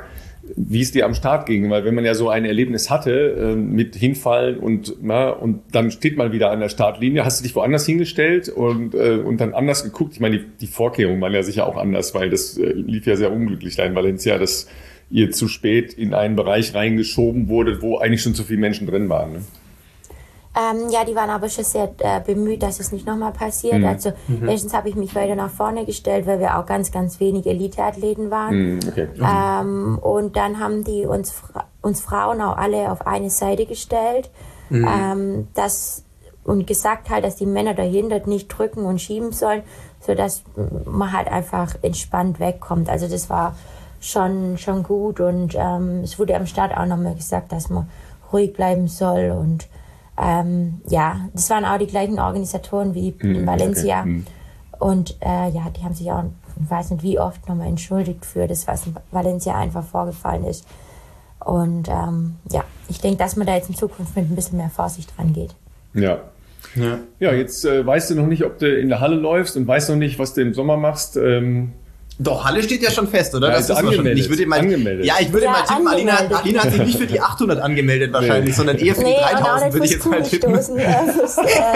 wie es dir am Start ging, weil wenn man ja so ein Erlebnis hatte äh, mit Hinfallen und na, und dann steht man wieder an der Startlinie, hast du dich woanders hingestellt und äh, und dann anders geguckt? Ich meine, die, die Vorkehrungen waren ja sicher auch anders, weil das äh, lief ja sehr unglücklich da in Valencia, dass ihr zu spät in einen Bereich reingeschoben wurdet, wo eigentlich schon zu viele Menschen drin waren. Ne? Ähm, ja, die waren aber schon sehr äh, bemüht, dass es nicht nochmal passiert. Mhm. Also mhm. erstens habe ich mich weiter nach vorne gestellt, weil wir auch ganz, ganz wenig Eliteathleten waren. Mhm. Okay. Mhm. Ähm, und dann haben die uns, uns Frauen auch alle auf eine Seite gestellt. Mhm. Ähm, das, und gesagt halt, dass die Männer dahinter nicht drücken und schieben sollen, sodass man halt einfach entspannt wegkommt. Also das war schon, schon gut. Und ähm, es wurde am Start auch nochmal gesagt, dass man ruhig bleiben soll und Ähm, ja, das waren auch die gleichen Organisatoren wie mm, in Valencia. Okay. Mm. Und äh, ja, die haben sich auch, ich weiß nicht wie oft, nochmal entschuldigt für das, was in Valencia einfach vorgefallen ist. Und ähm, ja, ich denke, dass man da jetzt in Zukunft mit ein bisschen mehr Vorsicht rangeht. Ja. Ja, ja jetzt äh, weißt du noch nicht, ob du in der Halle läufst und weißt noch nicht, was du im Sommer machst. Ähm Doch, Halle steht ja schon fest, oder? Ja, das ist angemeldet. Ich würde mal, angemeldet. Ja, ich würde ja, mal tippen, Alina, Alina hat sich nicht für die achthundert angemeldet wahrscheinlich, nee. sondern eher für nee, die dreitausend, würde ich jetzt mal tippen. Ist, äh,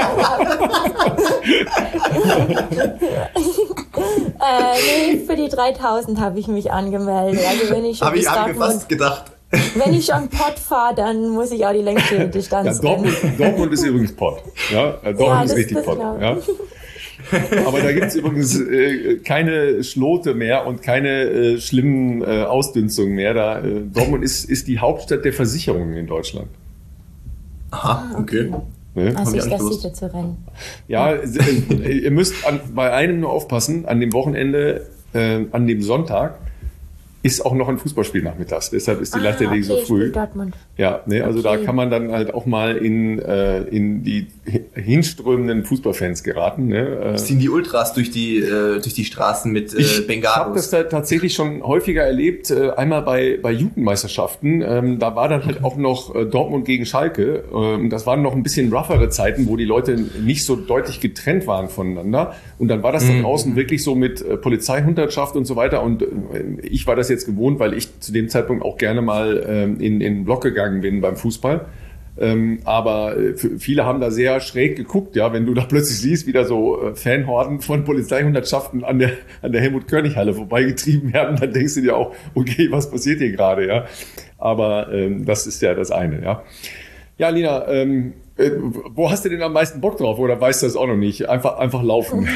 äh, nee, für die dreitausend habe ich mich angemeldet. Also wenn ich schon Habe ich, hab ich mir fast gedacht. Wenn ich schon Pott fahre, dann muss ich auch die längste Distanz ja, Dortmund, Dortmund ist übrigens Pott. Ja, Dortmund ja, ist richtig Pott. Ja. Aber da gibt es übrigens äh, keine Schlote mehr und keine äh, schlimmen äh, Ausdünstungen mehr. Da, äh, Dortmund ist, ist die Hauptstadt der Versicherungen in Deutschland. Aha, okay. Ne? Also ist das sicher zu rennen. Ja, äh, ihr müsst an, bei einem nur aufpassen, an dem Wochenende, äh, an dem Sonntag, ist auch noch ein Fußballspiel nachmittags. Deshalb ist die ah, Leichtathletik okay, so früh. Dortmund. Ja, ne, also okay. Da kann man dann halt auch mal in, äh, in die hinströmenden Fußballfans geraten. Ne? Ziehen die Ultras durch die, äh, durch die Straßen mit äh, Bengalos? Ich habe das da tatsächlich schon häufiger erlebt. Äh, einmal bei, bei Jugendmeisterschaften. Ähm, da war dann halt auch noch äh, Dortmund gegen Schalke. Ähm, das waren noch ein bisschen roughere Zeiten, wo die Leute nicht so deutlich getrennt waren voneinander. Und dann war das mhm. da draußen wirklich so mit äh, Polizeihundertschaft und so weiter. Und äh, ich war das jetzt gewohnt, weil ich zu dem Zeitpunkt auch gerne mal ähm, in, in den Block gegangen bin beim Fußball. Ähm, aber äh, viele haben da sehr schräg geguckt, ja, wenn du da plötzlich siehst, wie da so äh, Fanhorden von Polizeihundertschaften an der, an der Helmut-Körnig-Halle vorbeigetrieben werden, dann denkst du dir auch, okay, was passiert hier gerade, ja. Aber ähm, das ist ja das eine, ja. Ja, Lina, ähm, äh, wo hast du denn am meisten Bock drauf? Oder weißt du das auch noch nicht? Einfach, einfach laufen.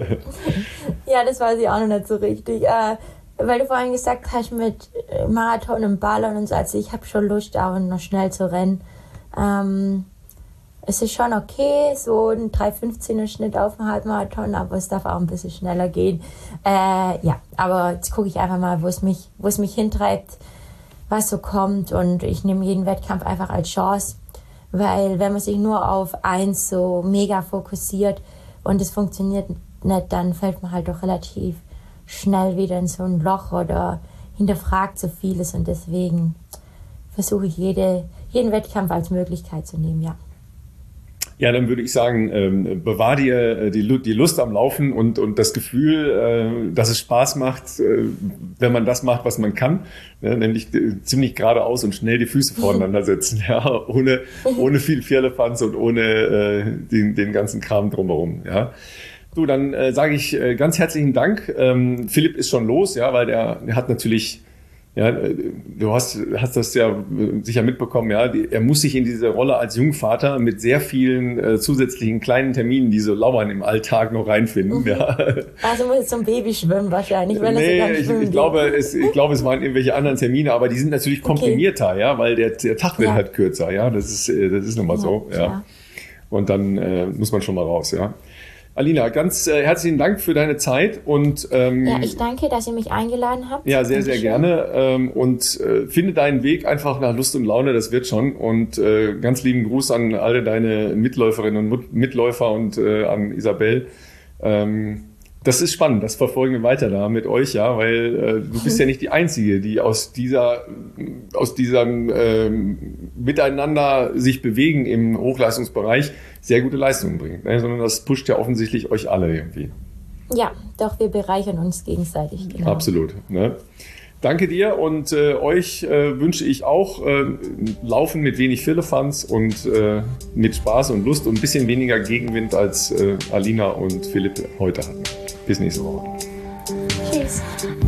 Ja, das weiß ich auch noch nicht so richtig. Äh, Weil du vorhin gesagt hast, mit Marathon und Ballern und so, also ich habe schon Lust, auch noch schnell zu rennen. Ähm, es ist schon okay, so ein drei fünfzehner Schnitt auf dem Halbmarathon, aber es darf auch ein bisschen schneller gehen. Äh, ja, aber jetzt gucke ich einfach mal, wo es mich, wo es mich hintreibt, was so kommt, und ich nehme jeden Wettkampf einfach als Chance, weil wenn man sich nur auf eins so mega fokussiert und es funktioniert nicht, dann fällt man halt doch relativ schnell wieder in so ein Loch oder hinterfragt so vieles, und deswegen versuche ich jede, jeden Wettkampf als Möglichkeit zu nehmen, ja. Ja, dann würde ich sagen, ähm, bewahr dir die, die Lust am Laufen und, und das Gefühl, äh, dass es Spaß macht, äh, wenn man das macht, was man kann, ne? Nämlich äh, ziemlich geradeaus und schnell die Füße voreinander setzen, ja, ohne, ohne viel Firlefanz und ohne äh, den, den ganzen Kram drumherum, ja. Du, dann äh, sage ich äh, ganz herzlichen Dank. Ähm, Philipp ist schon los, ja, weil der, der hat natürlich, ja, du hast, hast das ja äh, sicher mitbekommen, ja, die, er muss sich in diese Rolle als Jungvater mit sehr vielen äh, zusätzlichen kleinen Terminen, die so lauern im Alltag, noch reinfinden. Mhm. Ja. Also muss jetzt zum Baby schwimmen wahrscheinlich, wenn nee, das ich, ich glaube, es, ich glaube, es waren irgendwelche anderen Termine, aber die sind natürlich komprimierter, okay. Ja, weil der, der Tag wird ja. halt kürzer, ja, das ist, das ist nun mal ja, so, ja. ja. Und dann äh, muss man schon mal raus, ja. Alina, ganz äh, herzlichen Dank für deine Zeit und ähm, ja, ich danke, dass ihr mich eingeladen habt. Ja, sehr, Dankeschön. sehr gerne ähm, und äh, finde deinen Weg einfach nach Lust und Laune, das wird schon, und äh, ganz lieben Gruß an alle deine Mitläuferinnen und Mitläufer und äh, an Isabel. Ähm, das ist spannend, das verfolgen wir weiter da mit euch, ja, weil äh, du bist ja nicht die Einzige, die aus dieser aus diesem ähm, Miteinander sich bewegen im Hochleistungsbereich sehr gute Leistungen bringt, ne? Sondern das pusht ja offensichtlich euch alle irgendwie. Ja, doch, wir bereichern uns gegenseitig. Genau. Absolut. Ne? Danke dir und äh, euch äh, wünsche ich auch äh, Laufen mit wenig Firlefanz und äh, mit Spaß und Lust und ein bisschen weniger Gegenwind als äh, Alina und Philipp heute hatten. Bis nächste Woche. Tschüss.